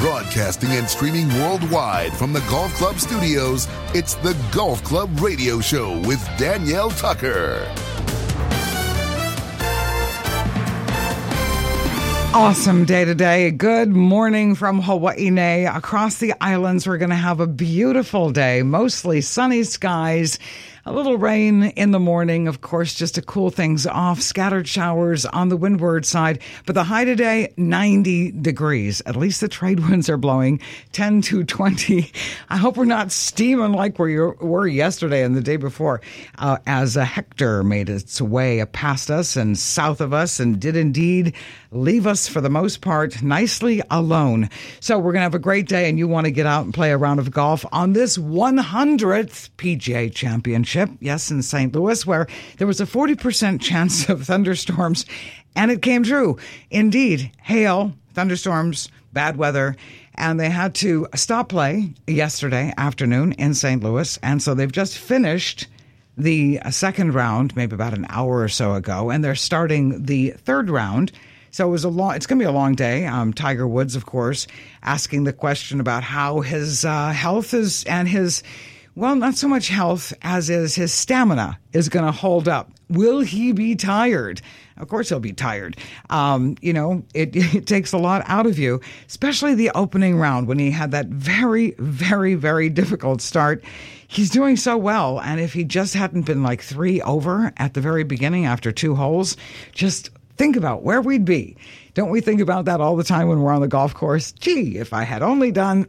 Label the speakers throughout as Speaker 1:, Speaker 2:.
Speaker 1: Broadcasting and streaming worldwide from the Golf Club studios, it's the Golf Club Radio Show with Danielle Tucker.
Speaker 2: Awesome day today. Good morning from Hawaii. Across the islands, we're going to have a beautiful day, mostly sunny skies. A little rain in the morning, of course, just to cool things off. Scattered showers on the windward side. But the high today, 90 degrees. At least the trade winds are blowing 10 to 20. I hope we're not steaming like we were yesterday and the day before as Hector made its way past us and south of us and did indeed leave us, for the most part, nicely alone. So we're going to have a great day, and you want to get out and play a round of golf on this 100th PGA Championship. Yes, in St. Louis, where there was a 40% chance of thunderstorms, and it came true. Indeed, hail, thunderstorms, bad weather, and they had to stop play yesterday afternoon in St. Louis, and so they've just finished the second round, maybe about an hour or so ago, and they're starting the third round. So it's going to be a long day. Tiger Woods, of course, asking the question about how his health is and his, well, not so much health as is his stamina is going to hold up. Will he be tired? Of course he'll be tired. It takes a lot out of you, especially the opening round when he had that very, very, very difficult start. He's doing so well. And if he just hadn't been like 3 over at the very beginning after 2 holes, just think about where we'd be. Don't we think about that all the time when we're on the golf course? Gee, if I had only done.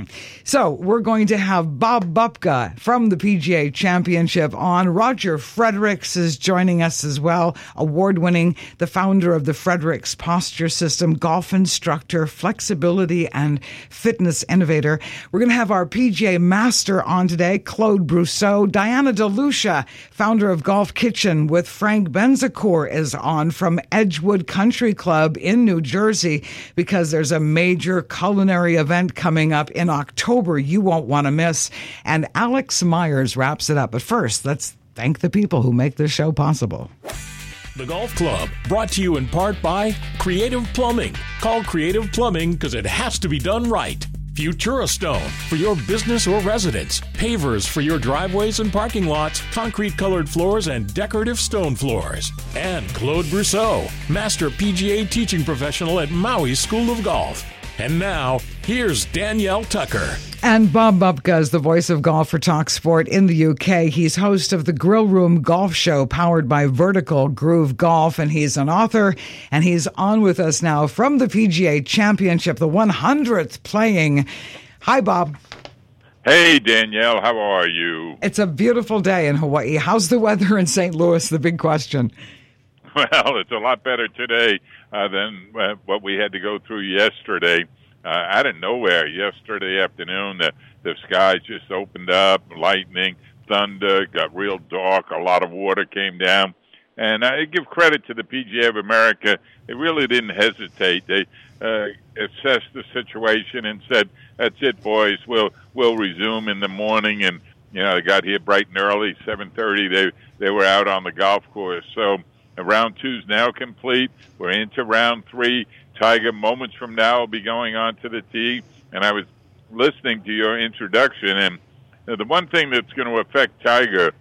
Speaker 2: So we're going to have Bob Bupka from the PGA Championship on. Roger Fredericks is joining us as well, award-winning, the founder of the Fredericks Posture System, golf instructor, flexibility and fitness innovator. We're going to have our PGA Master on today, Claude Brousseau. Diana DeLucia, founder of Golf Kitchen with Frank Benzacourt, is on from Edgewood Country Club in New Jersey, because there's a major culinary event coming up in October you won't want to miss. And Alex Myers wraps it up. But first, let's thank the people who make this show possible.
Speaker 3: The Golf Club, brought to you in part by Creative Plumbing. Call Creative Plumbing because it has to be done right. Futura Stone for your business or residence. Pavers for your driveways and parking lots. Concrete-colored floors and decorative stone floors. And Claude Brousseau, Master PGA Teaching Professional at Maui School of Golf. And now, here's Danielle Tucker.
Speaker 2: And Bob Bupka is the voice of golf for TalkSport in the UK. He's host of the Grill Room Golf Show powered by Vertical Groove Golf, and he's an author, and he's on with us now from the PGA Championship, the 100th playing. Hi, Bob.
Speaker 4: Hey, Danielle. How are you?
Speaker 2: It's a beautiful day in Hawaii. How's the weather in St. Louis? The big question.
Speaker 4: Well, it's a lot better today than what we had to go through yesterday. Out of nowhere, yesterday afternoon, the skies just opened up, lightning, thunder, got real dark, a lot of water came down. And I give credit to the PGA of America. They really didn't hesitate. They assessed the situation and said, that's it, boys, we'll resume in the morning. And, they got here bright and early, 7:30. They were out on the golf course. So round 2's now complete. We're into round 3. Tiger, moments from now, will be going on to the tee. And I was listening to your introduction, and the one thing that's going to affect Tiger,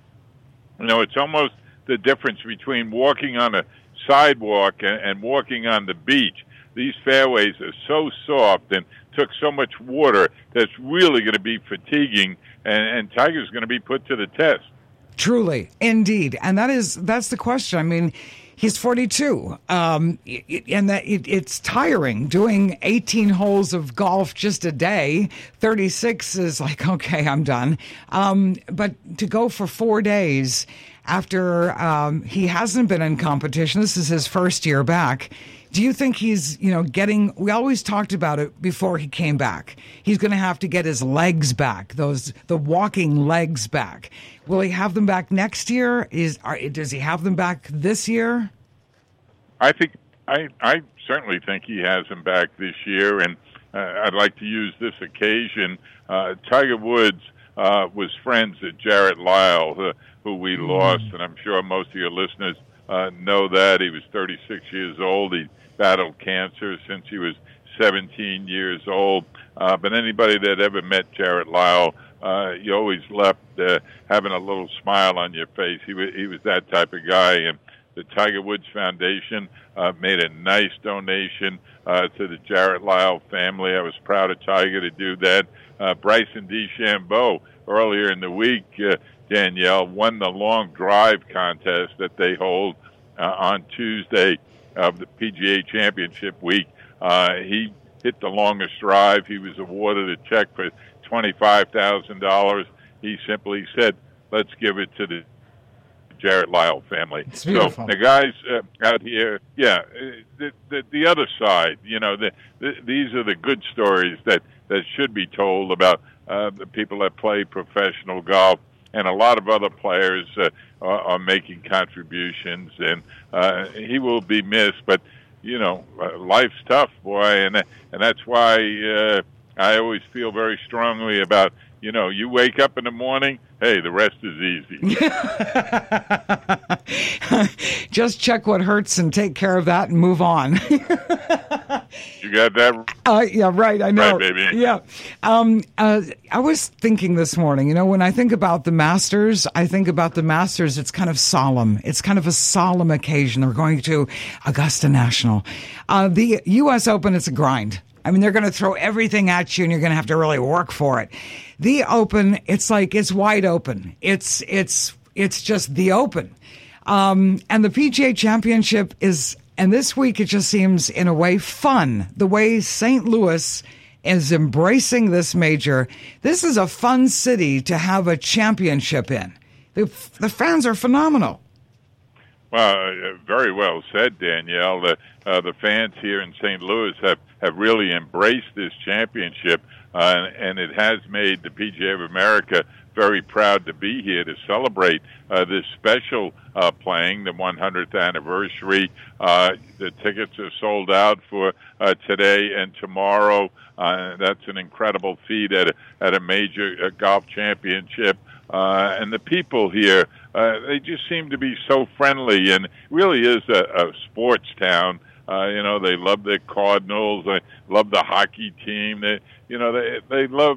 Speaker 4: it's almost the difference between walking on a sidewalk and walking on the beach. These fairways are so soft and took so much water that's really going to be fatiguing, and Tiger's going to be put to the test.
Speaker 2: Truly, indeed. And that's the question. I mean, he's 42, and that it's tiring doing 18 holes of golf just a day. 36 is like, okay, I'm done. But to go for 4 days after he hasn't been in competition, this is his first year back. Do you think he's, getting, we always talked about it before he came back. He's going to have to get his legs back, the walking legs back. Will he have them back next year? Does he have them back this year?
Speaker 4: I certainly think he has them back this year, and I'd like to use this occasion. Tiger Woods was friends with Jarrett Lyle, who we lost, and I'm sure most of your listeners know that. He was 36 years old. He battled cancer since he was 17 years old. But anybody that ever met Jarrett Lyle, you always left having a little smile on your face. He was that type of guy. And the Tiger Woods Foundation made a nice donation to the Jarrett Lyle family. I was proud of Tiger to do that. Bryson DeChambeau, earlier in the week, Danielle, won the long drive contest that they hold on Tuesday of the PGA Championship week. He hit the longest drive. He was awarded a check for $25,000. He simply said, let's give it to the Jarrett Lyle family.
Speaker 2: It's beautiful.
Speaker 4: So the guys out here, the other side, these are the good stories that should be told about the people that play professional golf, and a lot of other players are making contributions, and he will be missed. But life's tough, boy, and that's why I always feel very strongly about. You wake up in the morning, hey, the rest is easy.
Speaker 2: Just check what hurts and take care of that and move on.
Speaker 4: You got that?
Speaker 2: Yeah, right, I know.
Speaker 4: Right, baby.
Speaker 2: Yeah. I was thinking this morning, when I think about the Masters, it's kind of solemn. It's kind of a solemn occasion. They're going to Augusta National. The U.S. Open, it's a grind. I mean, they're going to throw everything at you, and you're going to have to really work for it. The Open, it's like it's wide open. It's just the Open. And the PGA Championship is, and this week it just seems in a way fun. The way St. Louis is embracing this major. This is a fun city to have a championship in. The fans are phenomenal.
Speaker 4: Well, very well said, Danielle. The fans here in St. Louis have really embraced this championship, and it has made the PGA of America very proud to be here to celebrate this special playing, the 100th anniversary. The tickets are sold out for today and tomorrow. That's an incredible feat at a major golf championship. And the people here, they just seem to be so friendly, and really is a sports town. They love the Cardinals. They love the hockey team. They love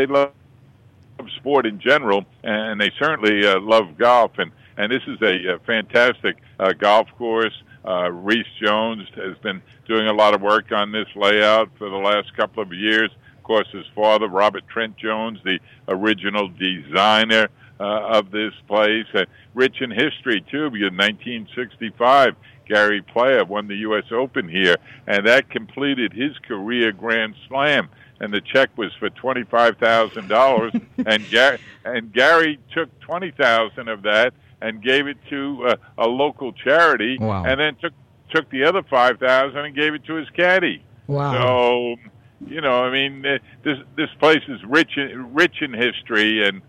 Speaker 4: sport in general, and they certainly love golf. And this is a fantastic golf course. Reese Jones has been doing a lot of work on this layout for the last couple of years. Of course, his father, Robert Trent Jones, the original designer of this place. Rich in history, too, because in 1965, Gary Player won the U.S. Open here, and that completed his career Grand Slam. And the check was for $25,000, and Gary took $20,000 of that and gave it to a local charity,
Speaker 2: wow.
Speaker 4: And then took the other $5,000 and gave it to his caddy.
Speaker 2: Wow!
Speaker 4: So, this place is rich in history, and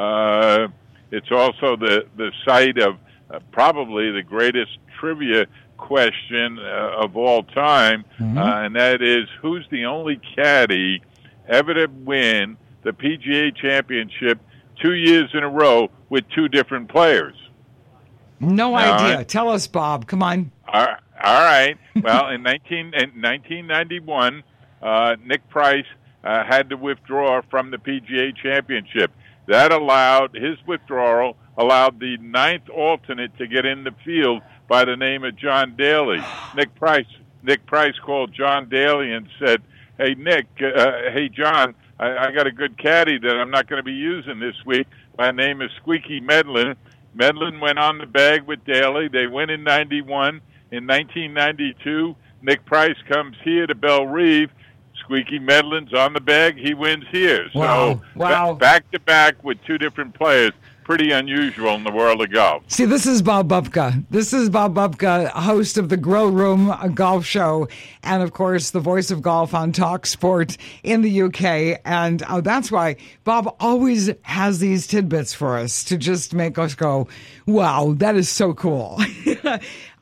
Speaker 4: it's also the site of probably the greatest trivia question of all time, and that is, who's the only caddy ever to win the PGA Championship 2 years in a row with two different players?
Speaker 2: No idea. Tell us, Bob. Come on.
Speaker 4: All right. Well, in 1991, Nick Price had to withdraw from the PGA Championship. That his withdrawal allowed the ninth alternate to get in the field by the name of John Daly. Nick Price called John Daly and said, "Hey, Nick, hey, John, I got a good caddy that I'm not going to be using this week. My name is Squeaky Medlin." Medlin went on the bag with Daly. They win in 91. In 1992, Nick Price comes here to Belle Reve. Squeaky Medlin's on the bag. He wins here.
Speaker 2: Wow.
Speaker 4: So back to back with two different players. Pretty unusual in the world of golf.
Speaker 2: See, this is Bob Bubka. This is Bob Bubka, host of the Grill Room Golf Show, and of course, the voice of golf on Talk Sport in the UK. And that's why Bob always has these tidbits for us to just make us go, wow, that is so cool.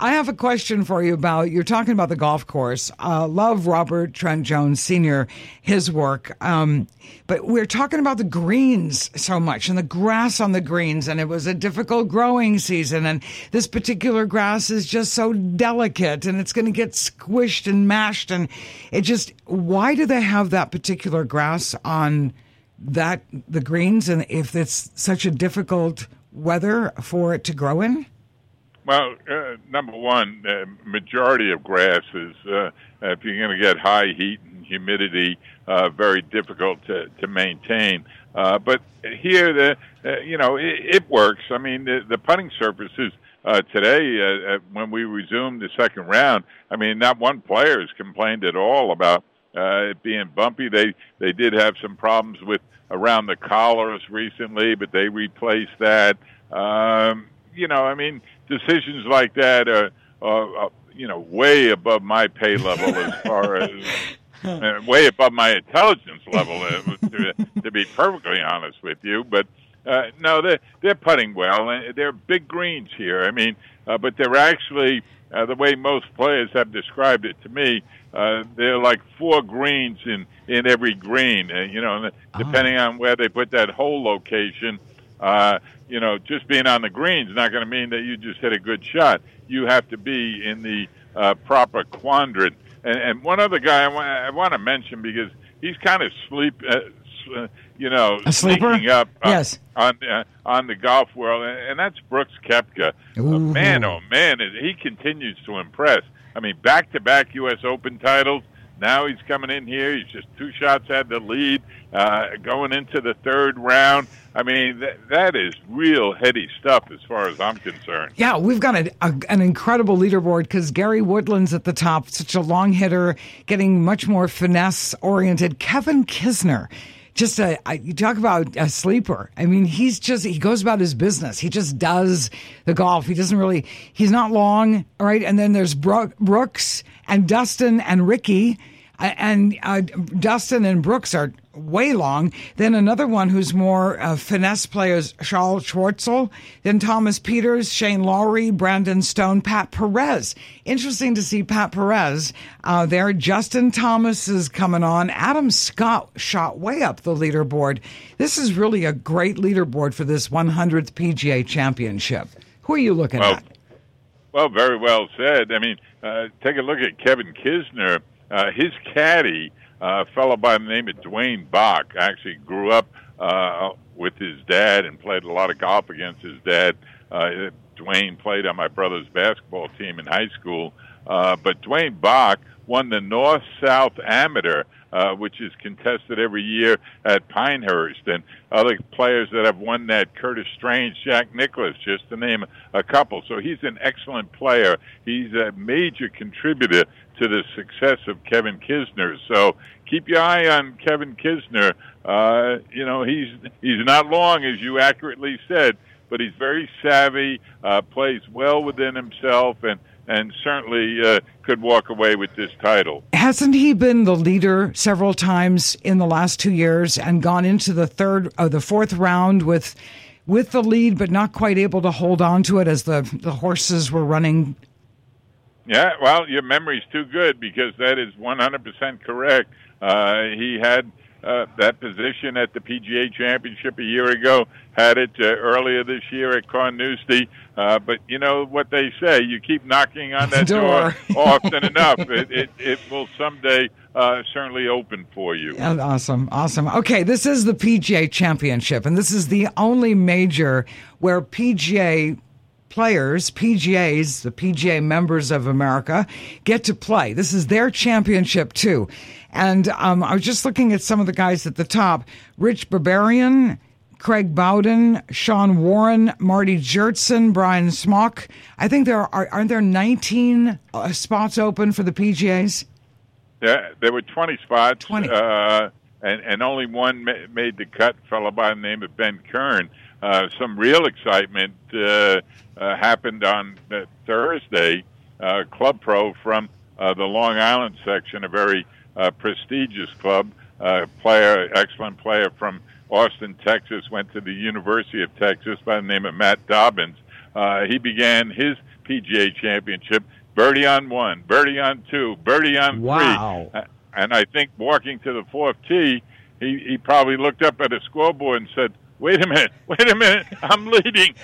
Speaker 2: I have a question for you about, you're talking about the golf course. Love Robert Trent Jones Sr., his work. But we're talking about the greens so much and the grass on the greens, and it was a difficult growing season. And this particular grass is just so delicate, and it's going to get squished and mashed. And it just, why do they have that particular grass on the greens, and if it's such a difficult weather for it to grow in?
Speaker 4: Well, number one, majority of grasses, if you're going to get high heat and humidity, very difficult to maintain. But here, it works. I mean, the putting surfaces today, when we resumed the second round, I mean, not one player has complained at all about it being bumpy. They did have some problems with around the collars recently, but they replaced that. I mean, decisions like that are way above my pay level as far as way above my intelligence level, to be perfectly honest with you. But no, they're putting well, and they're big greens here. I mean, but they're actually the way most players have described it to me. They're like 4 greens in every green. Depending on where they put that hole location. Just being on the green is not going to mean that you just hit a good shot. You have to be in the proper quadrant. And one other guy I want to mention, because he's kind of sneaking up
Speaker 2: yes.
Speaker 4: on the golf world, and that's Brooks Koepka. Man, oh man, he continues to impress. I mean, back-to-back U.S. Open titles. Now he's coming in here. He's just 2 shots had the lead going into the third round. I mean, that is real heady stuff as far as I'm concerned.
Speaker 2: Yeah, we've got an incredible leaderboard because Gary Woodland's at the top, such a long hitter, getting much more finesse-oriented. Kevin Kisner, just you talk about a sleeper. I mean, he goes about his business. He just does the golf. He's not long, all right? And then there's Brooks and Dustin and Ricky. And Dustin and Brooks are way long. Then another one who's more finesse players, Charles Schwartzel. Then Thomas Peters, Shane Lowry, Brandon Stone, Pat Perez. Interesting to see Pat Perez there. Justin Thomas is coming on. Adam Scott shot way up the leaderboard. This is really a great leaderboard for this 100th PGA Championship. Who are you looking at?
Speaker 4: Well, very well said. I mean, take a look at Kevin Kisner. His caddy, a fellow by the name of Dwayne Bach, actually grew up with his dad and played a lot of golf against his dad. Dwayne played on my brother's basketball team in high school. But Dwayne Bach won the North-South Amateur, which is contested every year at Pinehurst. And other players that have won that, Curtis Strange, Jack Nicklaus, just to name a couple. So he's an excellent player. He's a major contributor to the success of Kevin Kisner. So keep your eye on Kevin Kisner. He's not long, as you accurately said, but he's very savvy, plays well within himself, and certainly could walk away with this title.
Speaker 2: Hasn't he been the leader several times in the last 2 years and gone into the fourth round with the lead, but not quite able to hold on to it as the horses were running?
Speaker 4: Yeah, well, your memory's too good, because that is 100% correct. He had that position at the PGA Championship a year ago, had it earlier this year at Carnoustie. But you know what they say, you keep knocking on that door often enough, it will someday certainly open for you.
Speaker 2: Awesome. Okay, this is the PGA Championship, and this is the only major where PGA players, PGAs, the PGA members of America, get to play. This is their championship, too. And I was just looking at some of the guys at the top. Rich Barbarian, Craig Bowden, Sean Warren, Marty Jertson, Brian Smock. I think aren't there 19 spots open for the PGAs?
Speaker 4: Yeah, there were 20 spots.
Speaker 2: 20.
Speaker 4: And only one made the cut, a fellow by the name of Ben Kern. Some real excitement happened on Thursday. Club Pro from the Long Island section, a very prestigious club, excellent player from Austin, Texas, went to the University of Texas by the name of Matt Dobbins. He began his PGA Championship. Birdie on 1, birdie on 2, birdie on 3.
Speaker 2: Wow.
Speaker 4: And I think walking to the 4th tee, he probably looked up at a scoreboard and said, wait a minute, I'm leading.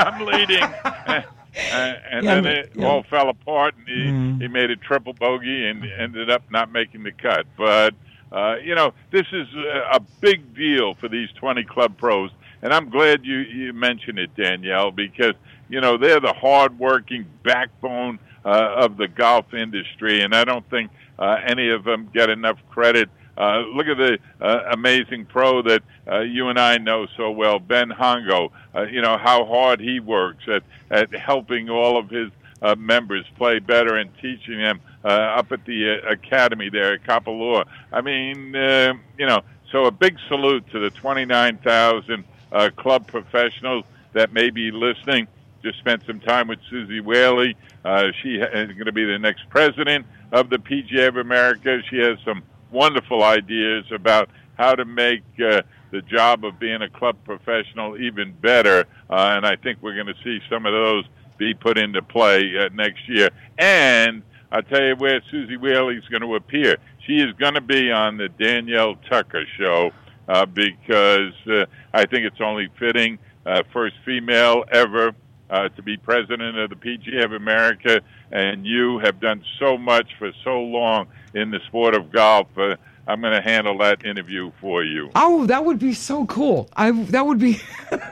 Speaker 4: And then it all fell apart, and he made a triple bogey and ended up not making the cut. But, this is a big deal for these 20 club pros. And I'm glad you mentioned it, Danielle, because, they're the hard-working backbone of the golf industry, and I don't think any of them get enough credit. Look at the amazing pro that you and I know so well, Ben Hongo. How hard he works at helping all of his members play better and teaching them up at the academy there at Kapalua. I mean, so a big salute to the 29,000 club professionals that may be listening. Just spent some time with Susie Whaley. She is going to be the next president of the PGA of America. She has some wonderful ideas about how to make the job of being a club professional even better. And I think we're going to see some of those be put into play next year. And I'll tell you where Susie Whaley is going to appear. She is going to be on the Danielle Tucker Show because I think it's only fitting, first female ever to be president of the PGA of America, and you have done so much for so long in the sport of golf. I'm going to handle that interview for you.
Speaker 2: Oh, that would be so cool. That would be...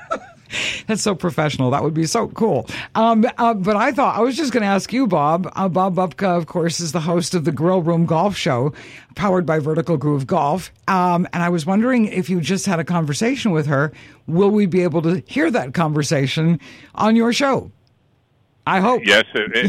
Speaker 2: That's so professional. That would be so cool. But I was just going to ask you, Bob. Bob Bupka, of course, is the host of the Grill Room Golf Show, powered by Vertical Groove Golf. And I was wondering if you just had a conversation with her, will we be able to hear that conversation on your show? I hope.
Speaker 4: Yes,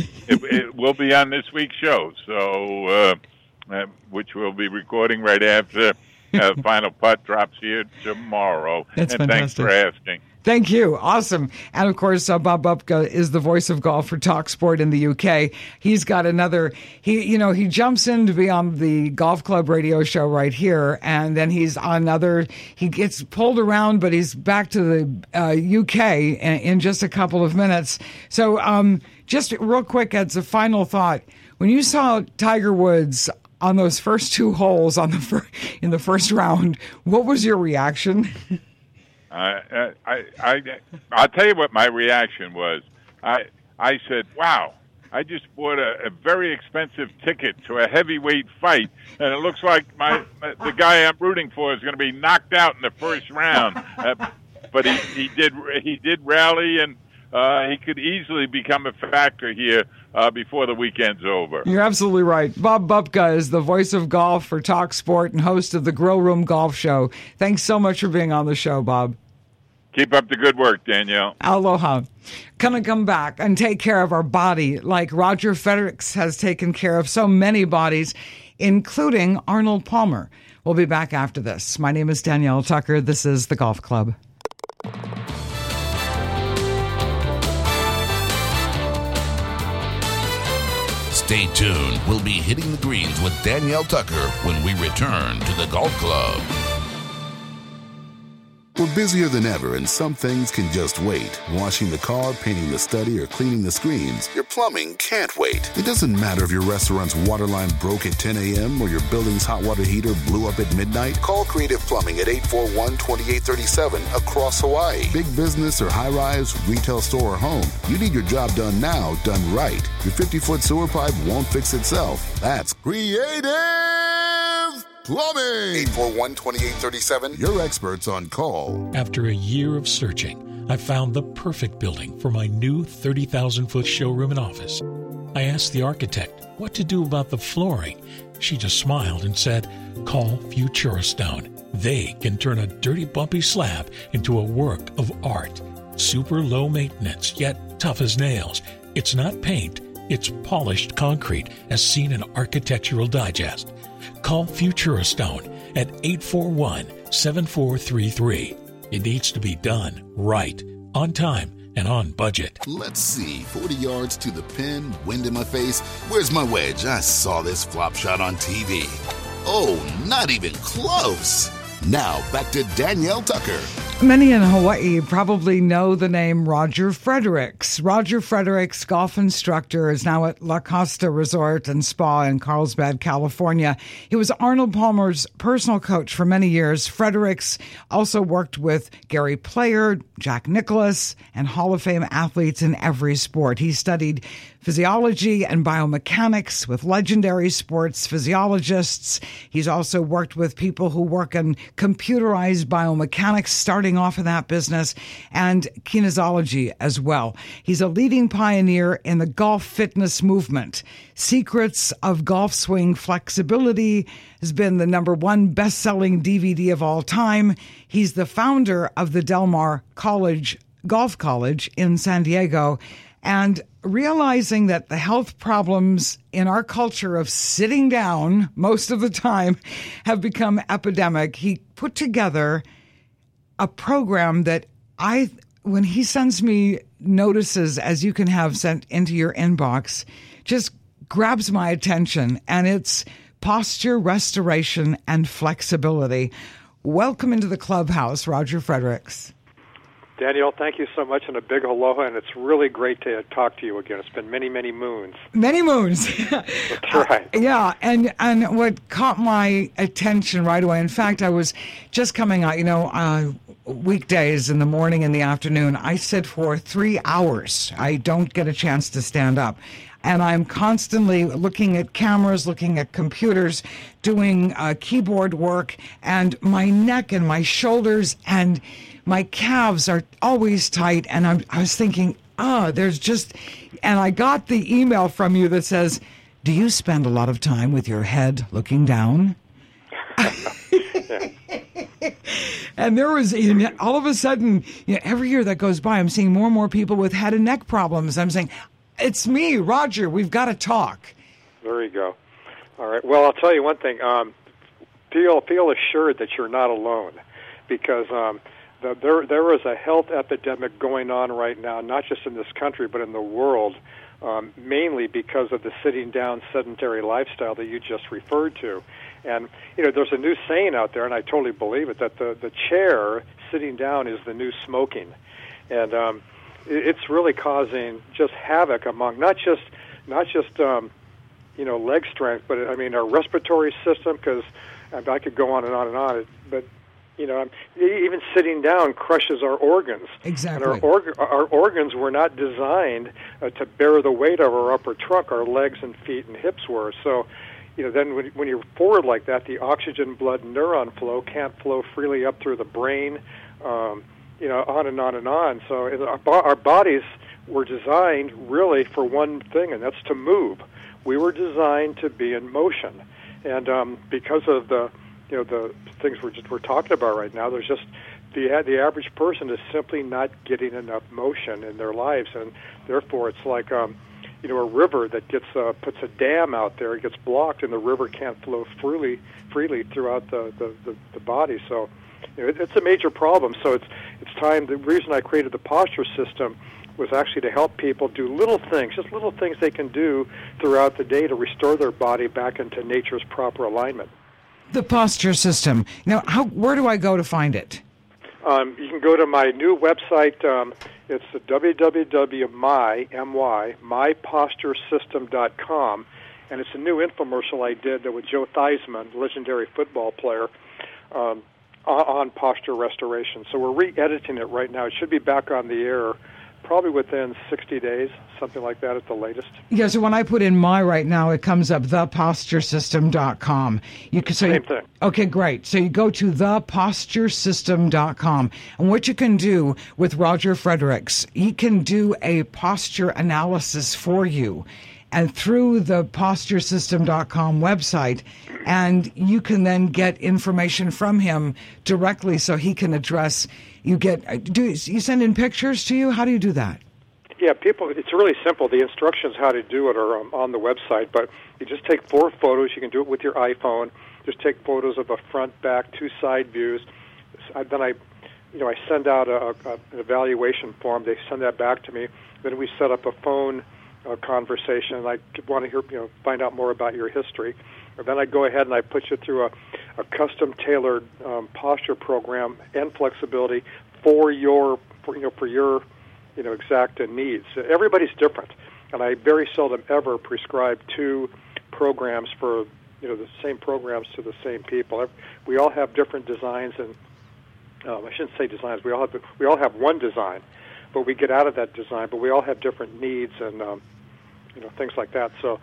Speaker 4: it will be on this week's show, so which we'll be recording right after Final Putt drops here tomorrow.
Speaker 2: That's
Speaker 4: and
Speaker 2: fantastic.
Speaker 4: Thanks for asking.
Speaker 2: Thank you. Awesome. And of course, Bob Bupka is the voice of golf for TalkSport in the UK. He's got he jumps in to be on the Golf Club radio show right here. And then he gets pulled around, but he's back to the UK in just a couple of minutes. So just real quick, as a final thought, when you saw Tiger Woods on those first 2 holes in the first round, what was your reaction?
Speaker 4: I'll tell you what my reaction was. I said, wow, I just bought a very expensive ticket to a heavyweight fight, and it looks like the guy I'm rooting for is going to be knocked out in the first round. But he did rally, and he could easily become a factor here before the weekend's over.
Speaker 2: You're absolutely right. Bob Bupka is the voice of golf for TalkSport and host of the Grill Room Golf Show. Thanks so much for being on the show, Bob.
Speaker 4: Keep up the good work, Danielle.
Speaker 2: Aloha. Gonna come back and take care of our body like Roger Fredericks has taken care of so many bodies, including Arnold Palmer. We'll be back after this. My name is Danielle Tucker. This is The Golf Club.
Speaker 1: Stay tuned. We'll be hitting the greens with Danielle Tucker when we return to the Golf Club. We're busier than ever, and some things can just wait. Washing the car, painting the study, or cleaning the screens. Your plumbing can't wait. It doesn't matter if your restaurant's water line broke at 10 a.m. or your building's hot water heater blew up at midnight. Call Creative Plumbing at 841-2837 across Hawaii. Big business or high-rise, retail store or home. You need your job done now, done right. Your 50-foot sewer pipe won't fix itself. That's Creative Plumbing. 841-2837. Your experts on call.
Speaker 3: After a year of searching, I found the perfect building for my new 30,000-foot showroom and office. I asked the architect what to do about the flooring. She just smiled and said, call Futura Stone. They can turn a dirty, bumpy slab into a work of art. Super low maintenance, yet tough as nails. It's not paint, it's polished concrete, as seen in Architectural Digest. Call Futura Stone at 841-7433. It needs to be done right, on time, and on budget.
Speaker 1: Let's see, 40 yards to the pin, wind in my face. Where's my wedge? I saw this flop shot on TV. Oh, not even close. Now back to Danielle Tucker.
Speaker 2: Many in Hawaii probably know the name Roger Fredericks. Roger Fredericks, golf instructor, is now at La Costa Resort and Spa in Carlsbad, California. He was Arnold Palmer's personal coach for many years. Fredericks also worked with Gary Player, Jack Nicklaus, and Hall of Fame athletes in every sport. He studied physiology and biomechanics with legendary sports physiologists. He's also worked with people who work in computerized biomechanics, starting off in that business, and kinesiology as well. He's a leading pioneer in the golf fitness movement. Secrets of Golf Swing Flexibility has been the #1 best-selling DVD of all time. He's the founder of the Del Mar Golf College in San Diego. And realizing that the health problems in our culture of sitting down most of the time have become epidemic, he put together a program that when he sends me notices, as you can have sent into your inbox, just grabs my attention. And it's posture restoration and flexibility. Welcome into the clubhouse, Roger Fredericks.
Speaker 5: Danielle, thank you so much, and a big aloha, and it's really great to talk to you again. It's been many, many moons.
Speaker 2: Many moons.
Speaker 5: That's right.
Speaker 2: Yeah, and what caught my attention right away, in fact, I was just coming out, weekdays in the morning and the afternoon, I sit for 3 hours. I don't get a chance to stand up. And I'm constantly looking at cameras, looking at computers, doing keyboard work, and my neck and my shoulders and my calves are always tight. And I was thinking, and I got the email from you that says, do you spend a lot of time with your head looking down? And there was, all of a sudden, every year that goes by, I'm seeing more and more people with head and neck problems. I'm saying, it's me, Roger, we've got to talk.
Speaker 5: There you go. All right. Well, I'll tell you one thing. Feel assured that you're not alone, because there is a health epidemic going on right now, not just in this country, but in the world, mainly because of the sitting down sedentary lifestyle that you just referred to. And, there's a new saying out there, and I totally believe it, that the chair sitting down is the new smoking. And it's really causing just havoc among not just leg strength, but our respiratory system, because I could go on and on and on, but even sitting down crushes our organs.
Speaker 2: Exactly.
Speaker 5: And our organs were not designed to bear the weight of our upper trunk. Our legs and feet and hips were. So, then when you're forward like that, the oxygen blood neuron flow can't flow freely up through the brain, on and on and on. So our bodies were designed really for one thing, and that's to move. We were designed to be in motion. And because of the things we're talking about right now, there's just the average person is simply not getting enough motion in their lives, and therefore it's like a river that puts a dam out there, it gets blocked, and the river can't flow freely throughout the body. So it's a major problem. So it's time. The reason I created the posture system was actually to help people do little things they can do throughout the day to restore their body back into nature's proper alignment.
Speaker 2: The posture system. Now, where do I go to find it?
Speaker 5: You can go to my new website. It's myposturesystem.com, and it's a new infomercial I did with Joe Theismann, legendary football player, on posture restoration. So we're re-editing it right now. It should be back on the air probably within 60 days, something like that at the latest.
Speaker 2: Yeah, so when I put in right now, it comes up theposturesystem.com.
Speaker 5: Same thing.
Speaker 2: Okay, great. So you go to theposturesystem.com. And what you can do with Roger Fredericks, he can do a posture analysis for you. And through the posturesystem.com website, and you can then get information from him directly so he can address. You send in pictures to you? How do you do that?
Speaker 5: Yeah, it's really simple. The instructions how to do it are on the website, but you just take 4 photos. You can do it with your iPhone. Just take photos of a front, back, 2 side views. Then I send out an evaluation form. They send that back to me. Then we set up a phone conversation, and I want to hear, find out more about your history. And then I go ahead and I put you through a custom-tailored posture program and flexibility for your exact needs. Everybody's different, and I very seldom ever prescribe two programs for the same programs to the same people. We all have different designs, and I shouldn't say designs. We all have one design, but we get out of that design. But we all have different needs and things like that. So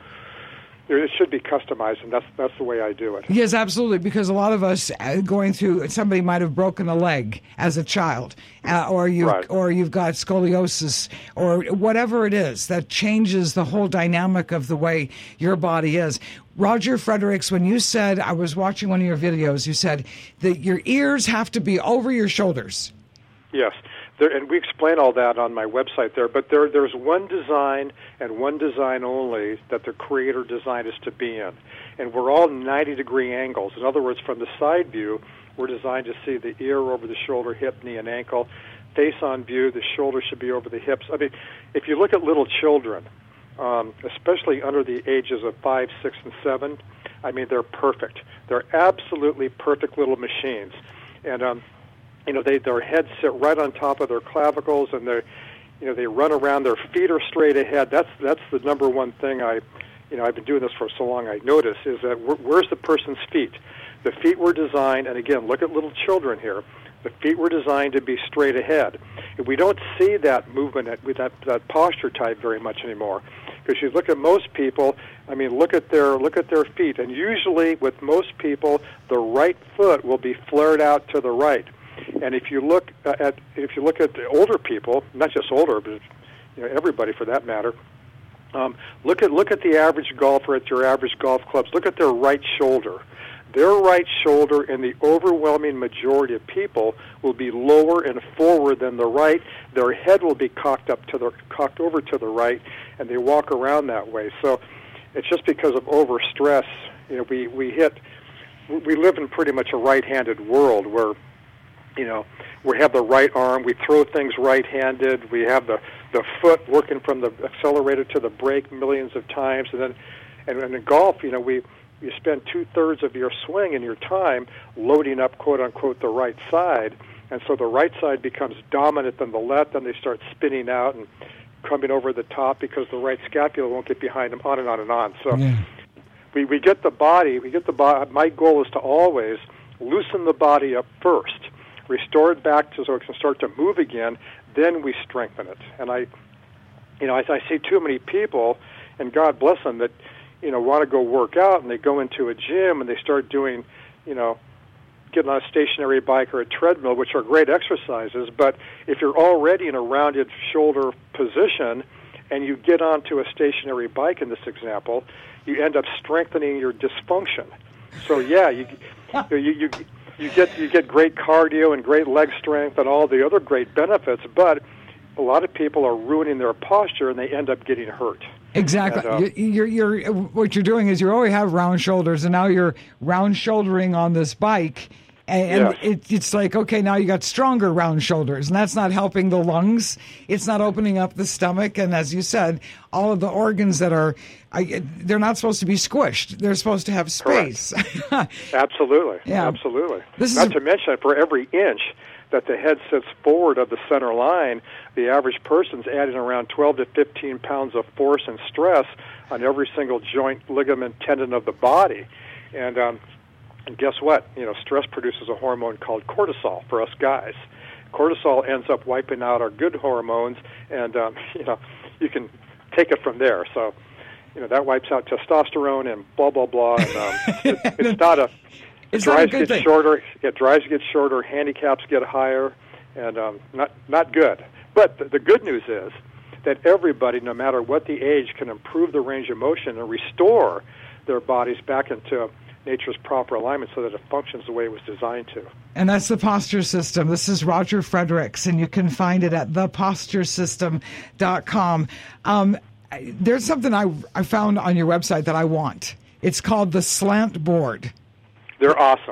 Speaker 5: it should be customized, and that's the way I do it.
Speaker 2: Yes, absolutely, because a lot of us going through, somebody might have broken a leg as a child, or you've got scoliosis, or whatever it is that changes the whole dynamic of the way your body is. Roger Fredericks, when you said, I was watching one of your videos, you said that your ears have to be over your shoulders.
Speaker 5: Yes. And we explain all that on my website there, but there's one design and one design only that the creator designed us to be in. And we're all 90-degree angles. In other words, from the side view, we're designed to see the ear over the shoulder, hip, knee, and ankle. Face-on view, the shoulder should be over the hips. I mean, if you look at little children, especially under the ages of 5, 6, and 7, I mean, they're perfect. They're absolutely perfect little machines. And their heads sit right on top of their clavicles, and they run around. Their feet are straight ahead. That's the number one thing I've been doing this for so long. I notice is that where's the person's feet? The feet were designed, and again, look at little children here. The feet were designed to be straight ahead. And we don't see that movement with that posture type very much anymore. Because you look at most people, I mean, look at their feet, and usually with most people, the right foot will be flared out to the right. And if you look at the older people, not just older, but everybody for that matter, look at the average golfer at your average golf clubs. Look at their right shoulder. Their right shoulder, in the overwhelming majority of people, will be lower and forward than the right. Their head will be cocked over to the right, and they walk around that way. So it's just because of overstress. We live in pretty much a right-handed world where we have the right arm, we throw things right-handed, we have the foot working from the accelerator to the brake millions of times, and in golf, you spend 2/3 of your swing and your time loading up, quote-unquote, the right side, and so the right side becomes dominant than the left, and they start spinning out and coming over the top because the right scapula won't get behind them, on and on and on. So we get the body, my goal is to always loosen the body up first, restore it back so it can start to move again, then we strengthen it. And I see too many people, and God bless them, that want to go work out, and they go into a gym and they start doing, getting on a stationary bike or a treadmill, which are great exercises, but if you're already in a rounded shoulder position and you get onto a stationary bike in this example, you end up strengthening your dysfunction. So you get great cardio and great leg strength and all the other great benefits, but a lot of people are ruining their posture and they end up getting hurt.
Speaker 2: Exactly. And, what you're doing is you already have round shoulders, and now you're round shouldering on this bike, and it's like, okay, now you got stronger round shoulders, and that's not helping the lungs. It's not opening up the stomach, and as you said, all of the organs that are, they're not supposed to be squished. They're supposed to have space.
Speaker 5: Absolutely.
Speaker 2: Yeah.
Speaker 5: Absolutely. Not to mention, for every inch that the head sits forward of the center line, the average person's adding around 12 to 15 pounds of force and stress on every single joint, ligament, tendon of the body. And guess what? Stress produces a hormone called cortisol for us guys. Cortisol ends up wiping out our good hormones, and you can take it from there. So, that wipes out testosterone and blah blah blah. And it's not a drives get shorter. Yeah, drives get shorter. Handicaps get higher, and not good. But the good news is that everybody, no matter what the age, can improve the range of motion and restore their bodies back into nature's proper alignment so that it functions the way it was designed to.
Speaker 2: And that's the Posture System. This is Roger Fredericks, and you can find it at theposturesystem.com. There's something I found on your website that I want. It's called the Slant Board.
Speaker 5: They're awesome.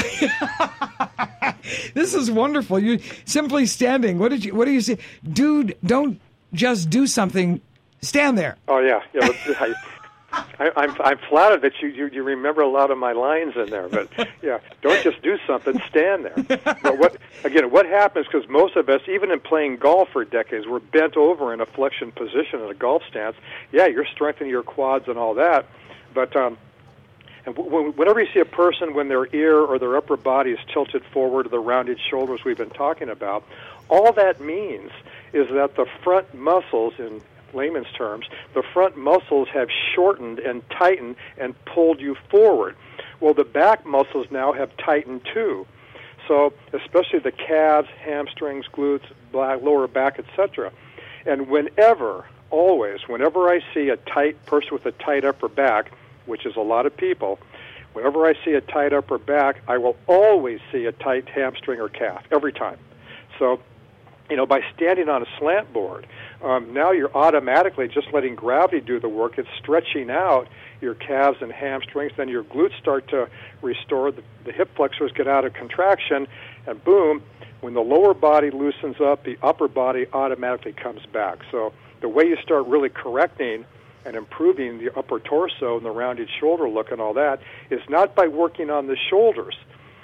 Speaker 2: This is wonderful. You simply standing. What do you say? Dude, don't just do something. Stand there.
Speaker 5: Oh, yeah. I'm flattered that you remember a lot of my lines in there, but yeah, don't just do something, stand there. But what happens, because most of us, even in playing golf for decades, we're bent over in a flexion position in a golf stance. Yeah, you're strengthening your quads and all that, but and whenever you see a person when their ear or their upper body is tilted forward to the rounded shoulders we've been talking about, all that means is that the front muscles, in layman's terms, the front muscles have shortened and tightened and pulled you forward. Well, the back muscles now have tightened too. So especially the calves, hamstrings, glutes, lower back, etc. And whenever I see a tight person with a tight upper back, which is a lot of people, whenever I see a tight upper back, I will always see a tight hamstring or calf, every time. So, by standing on a slant board, now you're automatically just letting gravity do the work. It's stretching out your calves and hamstrings. Then your glutes start to restore. The hip flexors get out of contraction, and boom, when the lower body loosens up, the upper body automatically comes back. So the way you start really correcting and improving the upper torso and the rounded shoulder look and all that is not by working on the shoulders.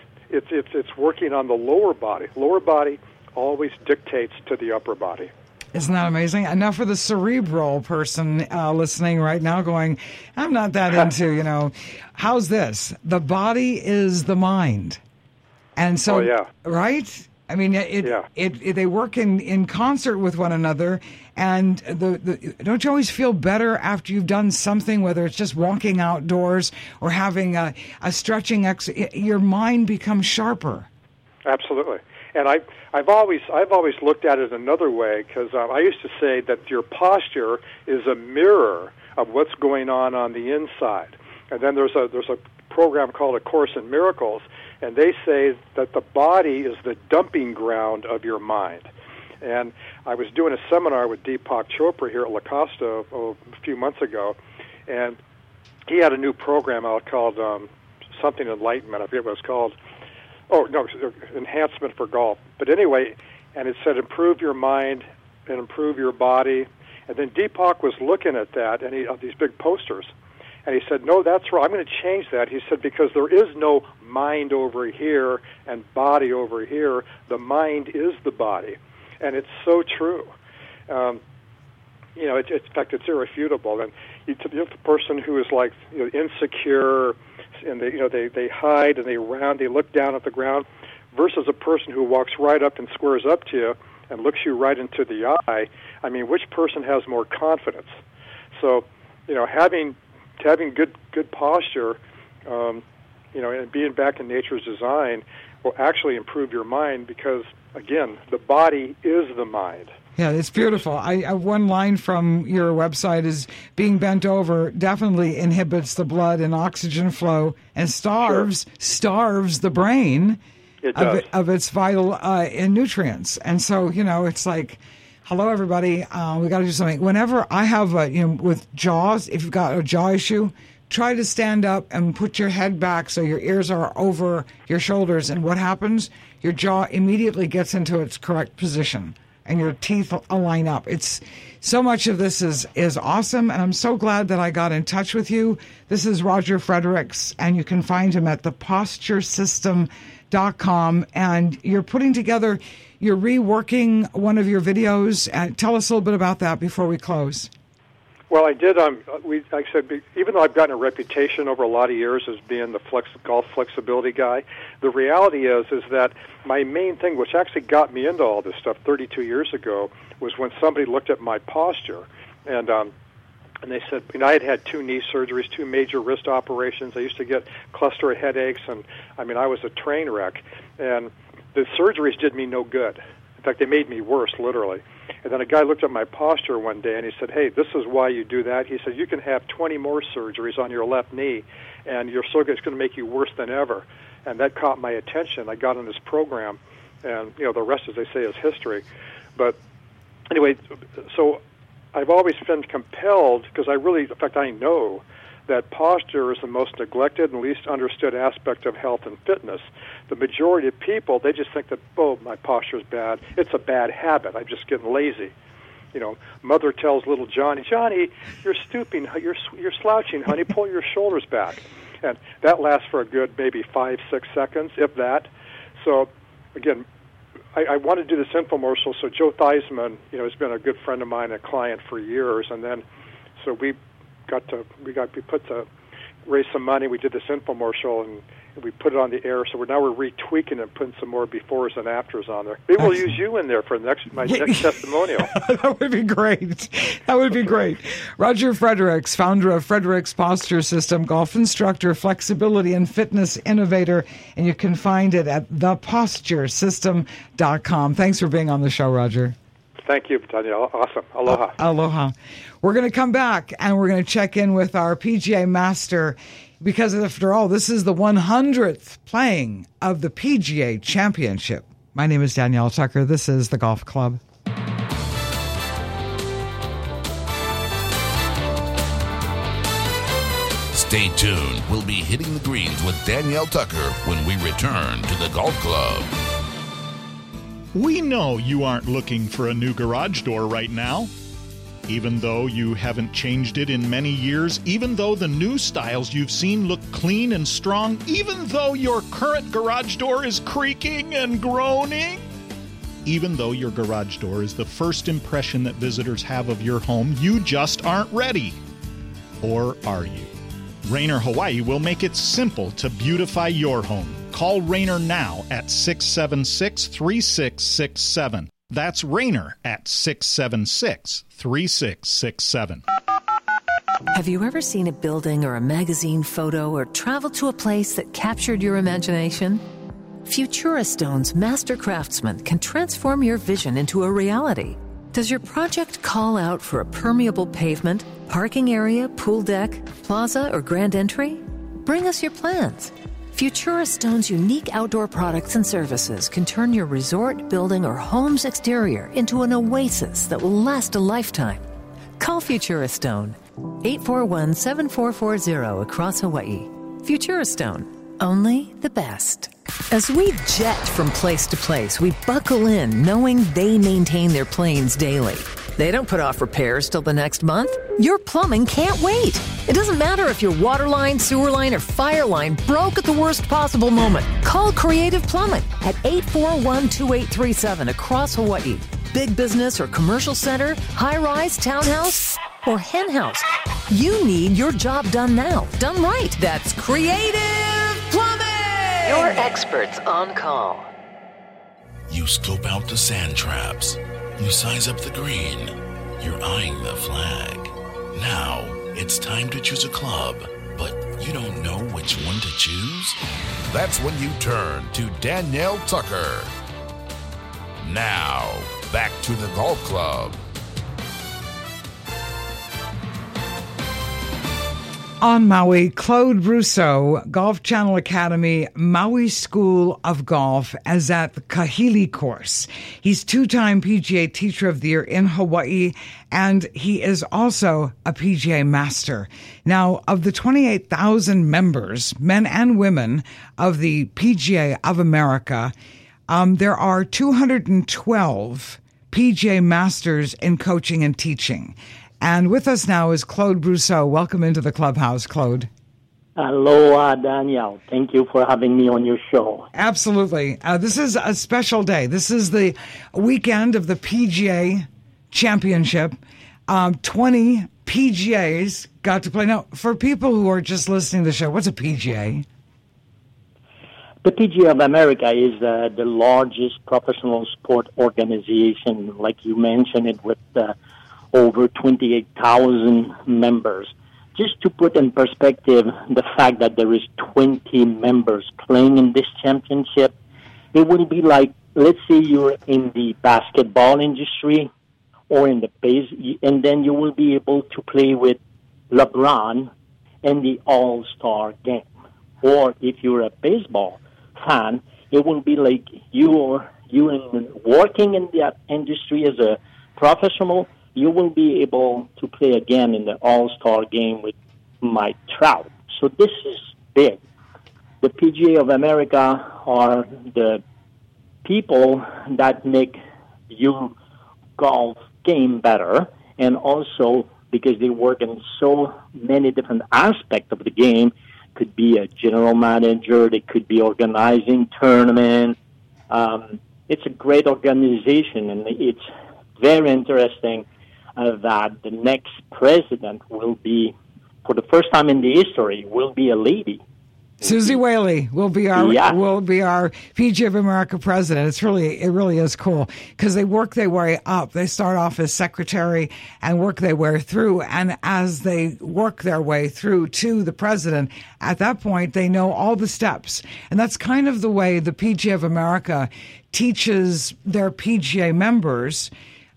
Speaker 5: It's working on the lower body. Lower body always dictates to the upper body.
Speaker 2: Isn't that amazing? And now for the cerebral person listening right now going, I'm not that into, how's this? The body is the mind. And so, right? I mean, they work in concert with one another. And don't you always feel better after you've done something, whether it's just walking outdoors or having a stretching your mind becomes sharper?
Speaker 5: Absolutely. And I've always looked at it another way, because I used to say that your posture is a mirror of what's going on the inside. And then there's a program called A Course in Miracles, and they say that the body is the dumping ground of your mind. And I was doing a seminar with Deepak Chopra here at La Costa a few months ago, and he had a new program out called something Enlightenment. I forget what it's called. Oh, no, Enhancement for Golf. But anyway, and it said improve your mind and improve your body. And then Deepak was looking at that, and these big posters, and he said, no, that's wrong. I'm going to change that. He said, because there is no mind over here and body over here. The mind is the body. And it's so true. In fact, it's irrefutable. And you have the person who is like insecure, and they hide and they look down at the ground, versus a person who walks right up and squares up to you and looks you right into the eye. I mean, which person has more confidence? So, having good posture, and being back in nature's design will actually improve your mind, because again, the body is the mind.
Speaker 2: Yeah, it's beautiful. One line from your website is being bent over definitely inhibits the blood and oxygen flow and starves the brain of its vital nutrients. And so, it's like, hello, everybody, we got to do something. Whenever I have, with jaws, if you've got a jaw issue, try to stand up and put your head back so your ears are over your shoulders. And what happens? Your jaw immediately gets into its correct position, and your teeth align up. It's so much of this is awesome, and I'm so glad that I got in touch with you. This is Roger Fredericks, and you can find him at theposturesystem.com. And you're reworking one of your videos. Tell us a little bit about that before we close.
Speaker 5: Well, I did. Like I said, even though I've gotten a reputation over a lot of years as being the golf flexibility guy, the reality is that my main thing, which actually got me into all this stuff 32 years ago, was when somebody looked at my posture, and they said, I had 2 knee surgeries, 2 major wrist operations. I used to get cluster headaches, and I was a train wreck, and the surgeries did me no good. In fact, they made me worse, literally. And then a guy looked at my posture one day, and he said, hey, this is why you do that. He said, you can have 20 more surgeries on your left knee, and it's going to make you worse than ever. And that caught my attention. I got on this program, and, the rest, as they say, is history. But anyway, so I've always been compelled, because I know that posture is the most neglected and least understood aspect of health and fitness. The majority of people, they just think that, my posture's bad. It's a bad habit. I'm just getting lazy. mother tells little Johnny, you're stooping, you're slouching, honey, pull your shoulders back. And that lasts for a good maybe 5-6 seconds, if that. So, again, I want to do this infomercial. So Joe Theismann, has been a good friend of mine, a client for years. And then, so we raised some money. We did this infomercial, and we put it on the air. So we're retweaking and putting some more befores and afters on there. Maybe we'll use you in there for my next testimonial.
Speaker 2: That would be great. That would be great. Roger Fredericks, founder of Fredericks Posture System, golf instructor, flexibility and fitness innovator, and you can find it at theposturesystem.com. Thanks for being on the show, Roger.
Speaker 5: Thank you, Danielle. Awesome. Aloha.
Speaker 2: Aloha. We're going to come back and we're going to check in with our PGA Master, because after all, this is the 100th playing of the PGA Championship. My name is Danielle Tucker. This is The Golf Club.
Speaker 1: Stay tuned. We'll be hitting the greens with Danielle Tucker when we return to The Golf Club.
Speaker 6: We know you aren't looking for a new garage door right now. Even though you haven't changed it in many years, even though the new styles you've seen look clean and strong, even though your current garage door is creaking and groaning, even though your garage door is the first impression that visitors have of your home, you just aren't ready. Or are you? Rainer Hawaii will make it simple to beautify your home. Call Rainer now at 676-3667. That's Rainer at 676-3667.
Speaker 7: Have you ever seen a building or a magazine photo or traveled to a place that captured your imagination? Futura Stone's master craftsmen can transform your vision into a reality. Does your project call out for a permeable pavement, parking area, pool deck, plaza, or grand entry? Bring us your plans. Futura Stone's unique outdoor products and services can turn your resort, building, or home's exterior into an oasis that will last a lifetime. Call Futura Stone, 841-7440 across Hawaii. Futura Stone, only the best. As we jet from place to place, we buckle in knowing they maintain their planes daily. They don't put off repairs till the next month. Your plumbing can't wait. It doesn't matter if your water line, sewer line, or fire line broke at the worst possible moment. Call Creative Plumbing at 841-2837 across Hawaii. Big business or commercial center, high-rise, townhouse, or hen house. You need your job done now. Done right. That's Creative Plumbing. Your experts on call.
Speaker 1: You scope out the sand traps. You size up the green. You're eyeing the flag. Now, it's time to choose a club, but you don't know which one to choose? That's when you turn to Danielle Tucker. Now, back to the Golf Club.
Speaker 2: On Maui, Claude Rousseau, Golf Channel Academy, Maui School of Golf, is at the Kahili course. He's two-time PGA Teacher of the Year in Hawaii, and he is also a PGA Master. Now, of the 28,000 members, men and women, of the PGA of America, there are 212 PGA Masters in coaching and teaching. And with us now is Claude Rousseau. Welcome into the clubhouse, Claude.
Speaker 8: Aloha, Danielle. Thank you for having me on your show.
Speaker 2: Absolutely. This is a special day. This is the weekend of the PGA Championship. 20 PGAs got to play. Now, for people who are just listening to the show, what's a PGA?
Speaker 8: The PGA of America is the largest professional sport organization, like you mentioned it, with over 28,000 members. Just to put in perspective the fact that there is 20 members playing in this championship, it would be like, let's say you're in the basketball industry or in the base, and then you will be able to play with LeBron in the All-Star game. Or if you're a baseball fan, it will be like you're working in that industry as a professional. You will be able to play again in the All-Star game with Mike Trout. So this is big. The PGA of America are the people that make your golf game better, and also because they work in so many different aspects of the game. Could be a general manager, they could be organizing tournament. It's a great organization, and it's very interesting that the next president will be, for the first time in the history, will be a lady.
Speaker 2: Susie Whaley will be our PGA of America president. It really is cool because they work their way up. They start off as secretary and work their way through. And as they work their way through to the president, at that point, they know all the steps. And that's kind of the way the PGA of America teaches their PGA members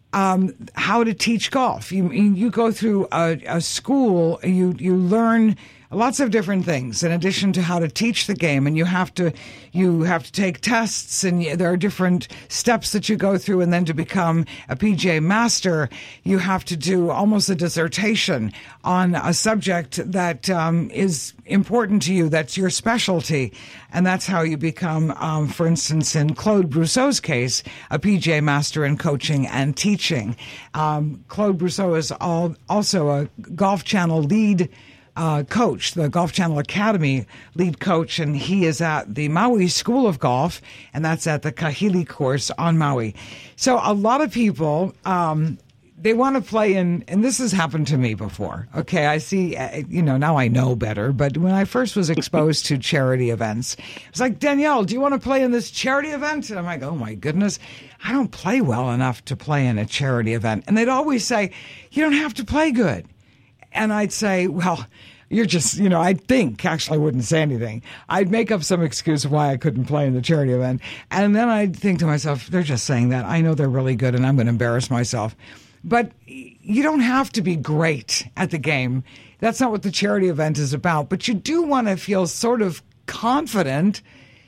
Speaker 2: how to teach golf. You go through a school, you learn lots of different things in addition to how to teach the game, and you have to take tests, and there are different steps that you go through, and then to become a PGA master, you have to do almost a dissertation on a subject that is important to you, that's your specialty, and that's how you become, for instance, in Claude Brousseau's case, a PGA master in coaching and teaching. Claude Brousseau is also a Golf Channel lead coach, the Golf Channel Academy lead coach, and he is at the Maui School of Golf, and that's at the Kahili course on Maui. So a lot of people, they want to play in, and this has happened to me before. Okay, I see, now I know better, but when I first was exposed to charity events, it was like, Danielle, do you want to play in this charity event? And I'm like, oh my goodness, I don't play well enough to play in a charity event. And they'd always say, you don't have to play good. And I'd say, well, you're just, I wouldn't say anything. I'd make up some excuse of why I couldn't play in the charity event. And then I'd think to myself, they're just saying that. I know they're really good and I'm going to embarrass myself. But you don't have to be great at the game. That's not what the charity event is about. But you do want to feel sort of confident.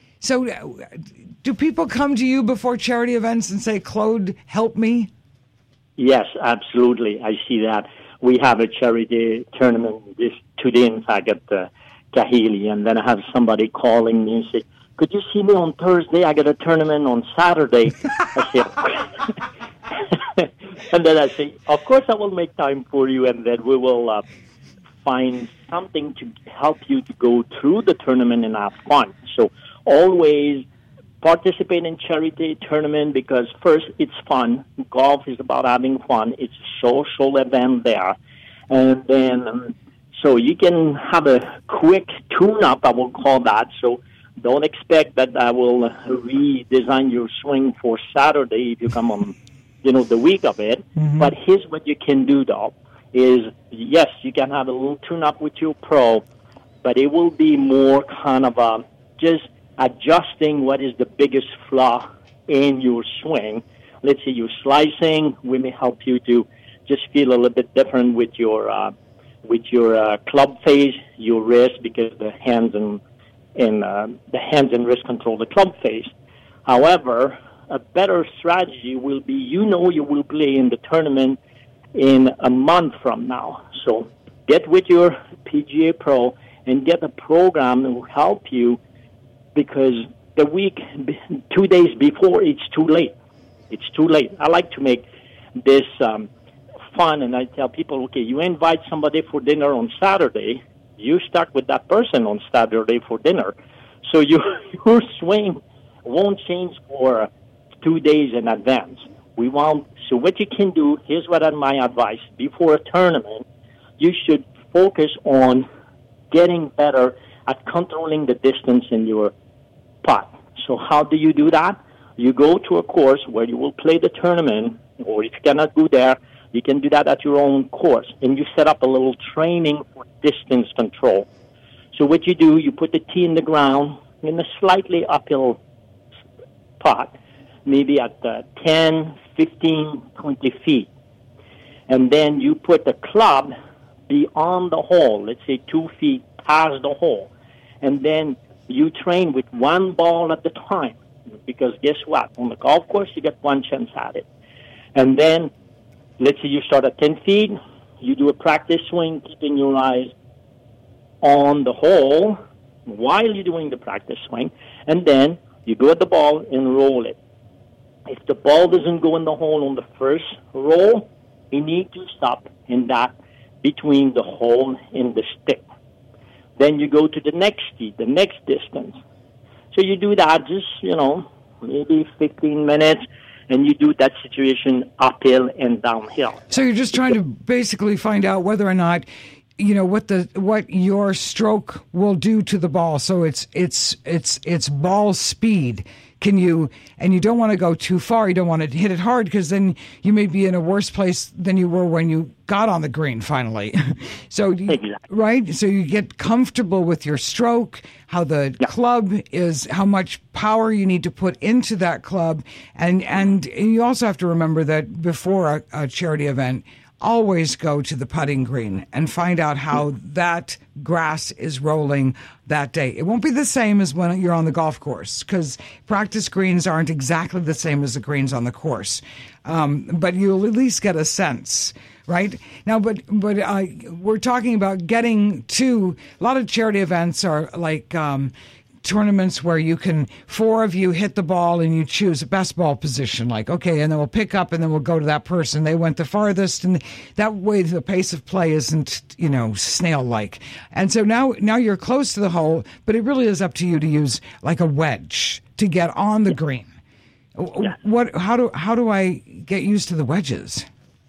Speaker 2: So do people come to you before charity events and say, Claude, help me?
Speaker 8: Yes, absolutely. I see that. We have a charity tournament today, in fact, at Kahili, and then I have somebody calling me and say, could you see me on Thursday? I got a tournament on Saturday. I say, and then I say, of course I will make time for you, and then we will find something to help you to go through the tournament and have fun. So always participate in charity tournament because first it's fun. Golf is about having fun. It's a social event there. And then so you can have a quick tune-up, I will call that. So don't expect that I will redesign your swing for Saturday if you come on, the week of it. Mm-hmm. But here's what you can do, though, is, yes, you can have a little tune-up with your pro, but it will be more kind of just adjusting what is the biggest flaw in your swing. Let's say you're slicing, we may help you to just feel a little bit different with your club face, your wrist, because the hands and wrist control the club face. However, a better strategy will be, you will play in the tournament in a month from now. So get with your PGA Pro and get a program that will help you, because the week, 2 days before, it's too late. It's too late. I like to make this fun, and I tell people, okay, you invite somebody for dinner on Saturday, you start with that person on Saturday for dinner. So your swing won't change for 2 days in advance. So what you can do, here's my advice. Before a tournament, you should focus on getting better at controlling the distance in your putt. So how do you do that? You go to a course where you will play the tournament, or if you cannot go there, you can do that at your own course, and you set up a little training for distance control. So what you do, you put the tee in the ground in a slightly uphill putt, maybe at 10, 15, 20 feet. And then you put the club beyond the hole, let's say 2 feet past the hole. And then you train with one ball at a time, because guess what? On the golf course, you get one chance at it. And then, let's say you start at 10 feet, you do a practice swing, keeping your eyes on the hole while you're doing the practice swing, and then you go at the ball and roll it. If the ball doesn't go in the hole on the first roll, you need to stop in that between the hole and the stick. Then you go to the next tee, the next distance. So you do that just, maybe 15 minutes, and you do that situation uphill and downhill.
Speaker 2: So you're just trying to basically find out whether or not, what your stroke will do to the ball. So it's ball speed. You don't want to go too far. You don't want to hit it hard because then you may be in a worse place than you were when you got on the green finally. So,
Speaker 8: exactly.
Speaker 2: Right? So you get comfortable with your stroke, how the club is, how much power you need to put into that club. And you also have to remember that before a charity event, always go to the putting green and find out how that grass is rolling that day. It won't be the same as when you're on the golf course because practice greens aren't exactly the same as the greens on the course. But you'll at least get a sense, right? Now, but we're talking about getting to, a lot of charity events are like tournaments where you can, 4 of you hit the ball and you choose a best ball position, like, okay, and then we'll pick up and then we'll go to that person. They went the farthest, and that way the pace of play isn't, snail-like. And so now you're close to the hole, but it really is up to you to use like a wedge to get on the green. Yeah. How do I get used to the wedges?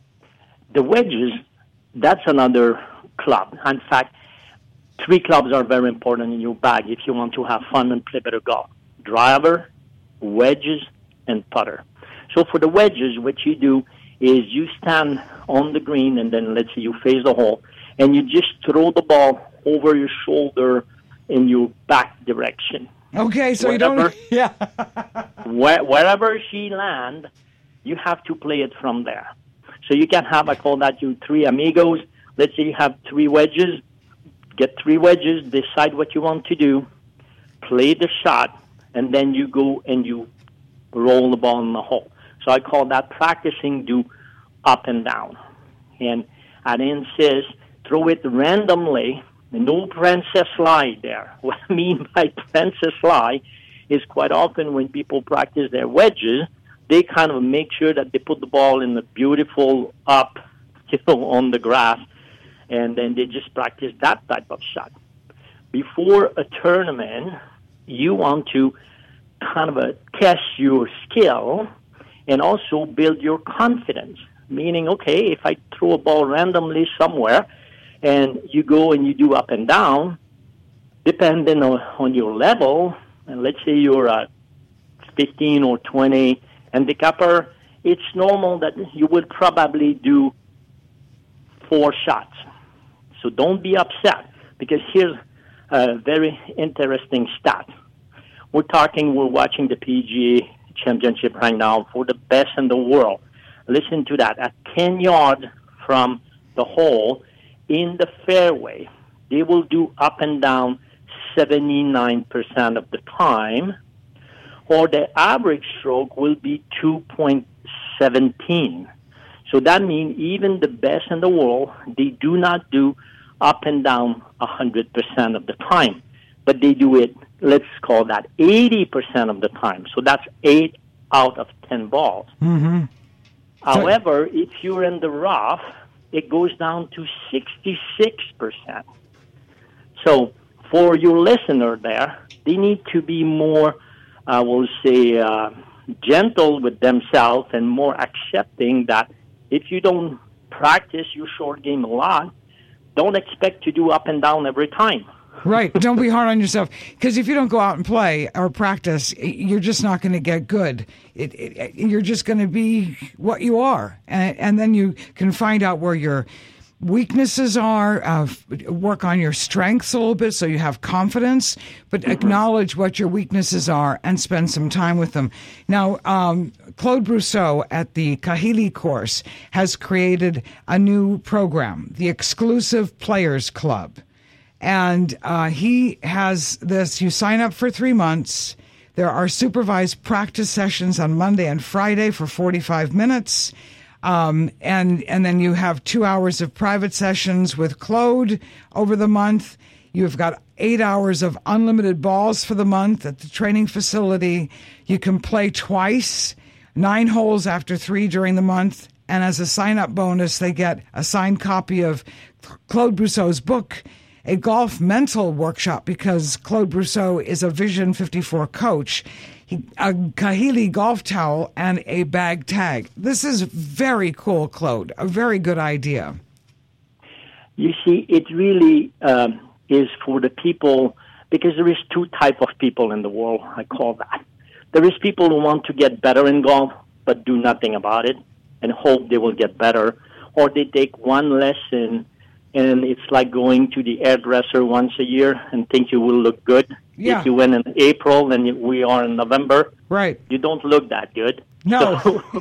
Speaker 8: The wedges, that's another club. In fact, 3 clubs are very important in your bag if you want to have fun and play better golf. Driver, wedges, and putter. So for the wedges, what you do is you stand on the green, and then let's say you face the hole, and you just throw the ball over your shoulder in your back direction.
Speaker 2: Okay, so
Speaker 8: wherever,
Speaker 2: you don't... Yeah.
Speaker 8: Wherever she lands, you have to play it from there. So you can have, I call that you 3 amigos. Let's say you have 3 wedges. Get 3 wedges, decide what you want to do, play the shot, and then you go and you roll the ball in the hole. So I call that practicing do up and down. And I insist, throw it randomly, no princess lie there. What I mean by princess lie is quite often when people practice their wedges, they kind of make sure that they put the ball in the beautiful up, on the grass, and then they just practice that type of shot. Before a tournament, you want to kind of test your skill and also build your confidence. Meaning, okay, if I throw a ball randomly somewhere and you go and you do up and down, depending on your level, and let's say you're a 15 or 20 handicapper, it's normal that you will probably do 4 shots. So don't be upset, because here's a very interesting stat. We're watching the PGA Championship right now for the best in the world. Listen to that. At 10 yards from the hole in the fairway, they will do up and down 79% of the time, or the average stroke will be 2.17. So that means even the best in the world, they do not do up and down 100% of the time, but they do it, let's call that 80% of the time. So that's 8 out of 10 balls.
Speaker 2: Mm-hmm.
Speaker 8: However, if you're in the rough, it goes down to 66%. So for your listener there, they need to be more, I will say, gentle with themselves and more accepting that if you don't practice your short game a lot, don't expect to do up and down every time.
Speaker 2: Right. Don't be hard on yourself. Because if you don't go out and play or practice, you're just not going to get good. You're just going to be what you are. And then you can find out where your weaknesses are, work on your strengths a little bit so you have confidence, but acknowledge what your weaknesses are and spend some time with them. Now, Claude Brousseau at the Kahili course has created a new program, the Exclusive Players Club. And he has this, you sign up for 3 months. There are supervised practice sessions on Monday and Friday for 45 minutes. And then you have 2 hours of private sessions with Claude over the month. You've got 8 hours of unlimited balls for the month at the training facility. You can play twice. 9 holes after 3 during the month. And as a sign-up bonus, they get a signed copy of Claude Brousseau's book, a golf mental workshop, because Claude Brousseau is a Vision 54 coach, a Kahili golf towel, and a bag tag. This is very cool, Claude. A very good idea.
Speaker 8: You see, it really is for the people, because there is 2 types of people in the world, I call that. There is people who want to get better in golf, but do nothing about it and hope they will get better. Or they take one lesson, and it's like going to the hairdresser once a year and think you will look good.
Speaker 2: Yeah.
Speaker 8: If you went in April and we are in November,
Speaker 2: right,
Speaker 8: you don't look that good.
Speaker 2: No.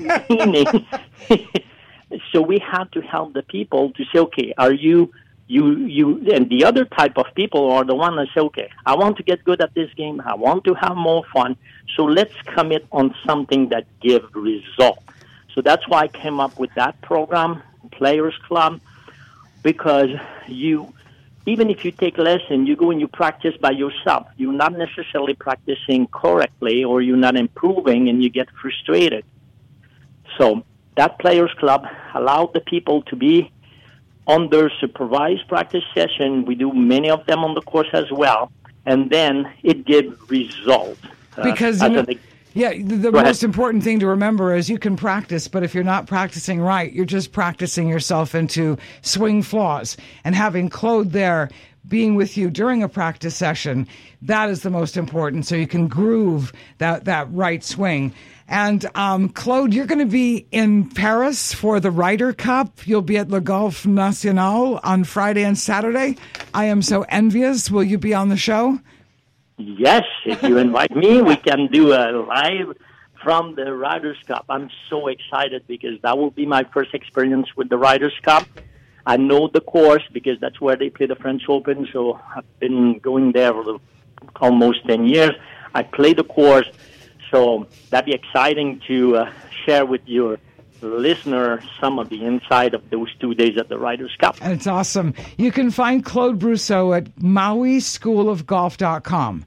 Speaker 8: So we have to help the people to say, okay, are you, and the other type of people are the one that say, okay, I want to get good at this game. I want to have more fun. So let's commit on something that gives result. So that's why I came up with that program, Players Club, because even if you take lesson, you go and you practice by yourself. You're not necessarily practicing correctly, or you're not improving, and you get frustrated. So that Players Club allowed the people to be under supervised practice session. We do many of them on the course as well, and then it gives results.
Speaker 2: Because the most important thing to remember is you can practice, but if you're not practicing right, you're just practicing yourself into swing flaws. And having Claude there, being with you during a practice session, that is the most important, so you can groove that right swing. And Claude, you're going to be in Paris for the Ryder Cup. You'll be at Le Golf National on Friday and Saturday. I am so envious. Will you be on the show?
Speaker 8: Yes, if you invite me, we can do a live from the Ryder Cup. I'm so excited because that will be my first experience with the Ryder Cup. I know the course because that's where they play the French Open, so I've been going there for almost 10 years. I play the course, so that'd be exciting to share with your listener some of the inside of those 2 days at the Ryder Cup.
Speaker 2: It's awesome. You can find Claude Brousseau at MauiSchoolOfGolf.com.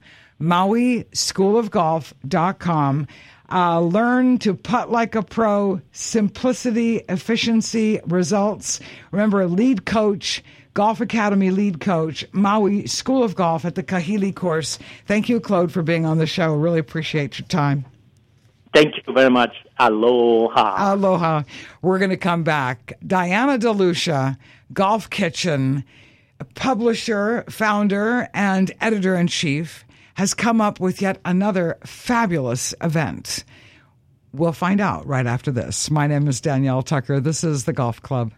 Speaker 2: MauiSchoolOfGolf.com. Learn to putt like a pro, simplicity, efficiency, results. Remember, lead coach, Golf Academy lead coach, Maui School of Golf at the Kahili course. Thank you, Claude, for being on the show. Really appreciate your time.
Speaker 8: Thank you very much. Aloha.
Speaker 2: Aloha. We're going to come back. Diana DeLucia, Golf Kitchen, publisher, founder, and editor-in-chief, has come up with yet another fabulous event. We'll find out right after this. My name is Danielle Tucker. This is The Golf Club.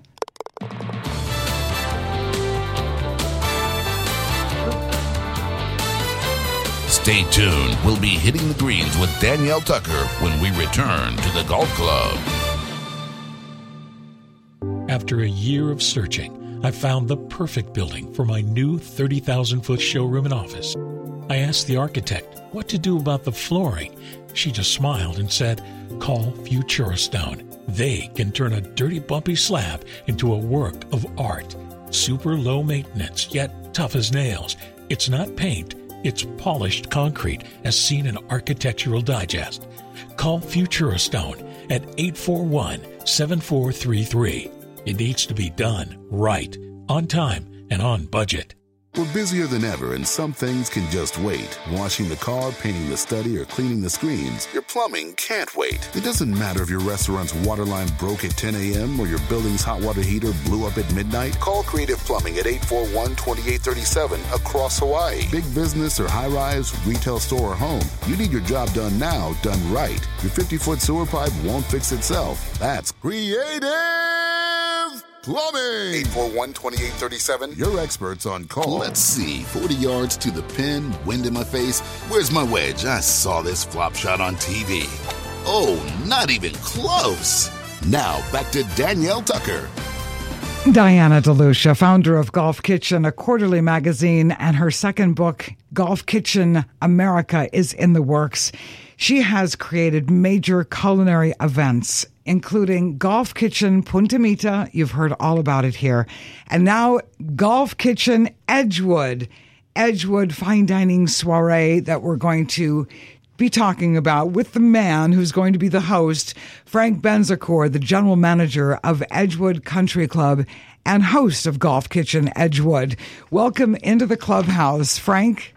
Speaker 1: Stay tuned. We'll be hitting the greens with Danielle Tucker when we return to the Golf Club.
Speaker 3: After a year of searching, I found the perfect building for my new 30,000-foot showroom and office. I asked the architect what to do about the flooring. She just smiled and said, call Futura Stone. They can turn a dirty, bumpy slab into a work of art. Super low maintenance, yet tough as nails. It's not paint. It's polished concrete, as seen in Architectural Digest. Call Futura Stone at 841-7433. It needs to be done right, on time, and on budget.
Speaker 1: We're busier than ever, and some things can just wait. Washing the car, painting the study, or cleaning the screens. Your plumbing can't wait. It doesn't matter if your restaurant's water line broke at 10 a.m. or your building's hot water heater blew up at midnight. Call Creative Plumbing at 841-2837 across Hawaii. Big business or high-rise, retail store or home. You need your job done now, done right. Your 50-foot sewer pipe won't fix itself. That's Creative Plumbing. 841-2837. Your experts on call. Let's see. 40 yards to the pin, wind in my face. Where's my wedge? I saw this flop shot on TV. Oh, not even close. Now, back to Danielle Tucker.
Speaker 2: Diana DeLucia, founder of Golf Kitchen, a quarterly magazine, and her second book, Golf Kitchen America, is in the works. She has created major culinary events, including Golf Kitchen Punta Mita. You've heard all about it here. And now Golf Kitchen Edgewood fine dining soiree that we're going to be talking about with the man who's going to be the host, Frank Benzacourt, the general manager of Edgewood Country Club and host of Golf Kitchen Edgewood. Welcome into the clubhouse, Frank.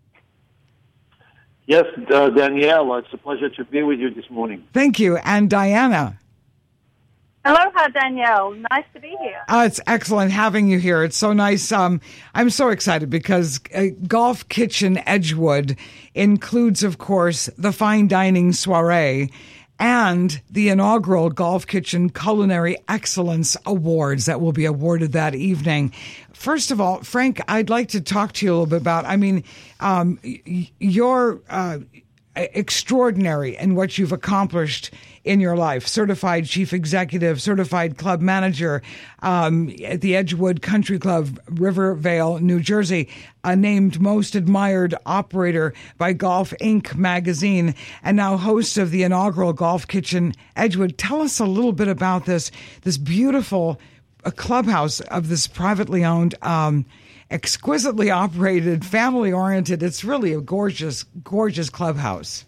Speaker 9: Yes, Danielle, it's a pleasure to be with you this morning.
Speaker 2: Thank you. And Diana.
Speaker 10: Aloha, Danielle. Nice to be here.
Speaker 2: It's excellent having you here. It's so nice. I'm so excited because Golf Kitchen Edgewood includes, of course, the Fine Dining Soiree and the inaugural Golf Kitchen Culinary Excellence Awards that will be awarded that evening. First of all, Frank, I'd like to talk to you a little bit about, you're extraordinary in what you've accomplished in your life. Certified chief executive, certified club manager at the Edgewood Country Club, Rivervale, New Jersey, named most admired operator by Golf Inc. magazine, and now host of the inaugural Golf Kitchen Edgewood. Tell us a little bit about this beautiful clubhouse of this privately owned, exquisitely operated, family-oriented. It's really a gorgeous, gorgeous clubhouse.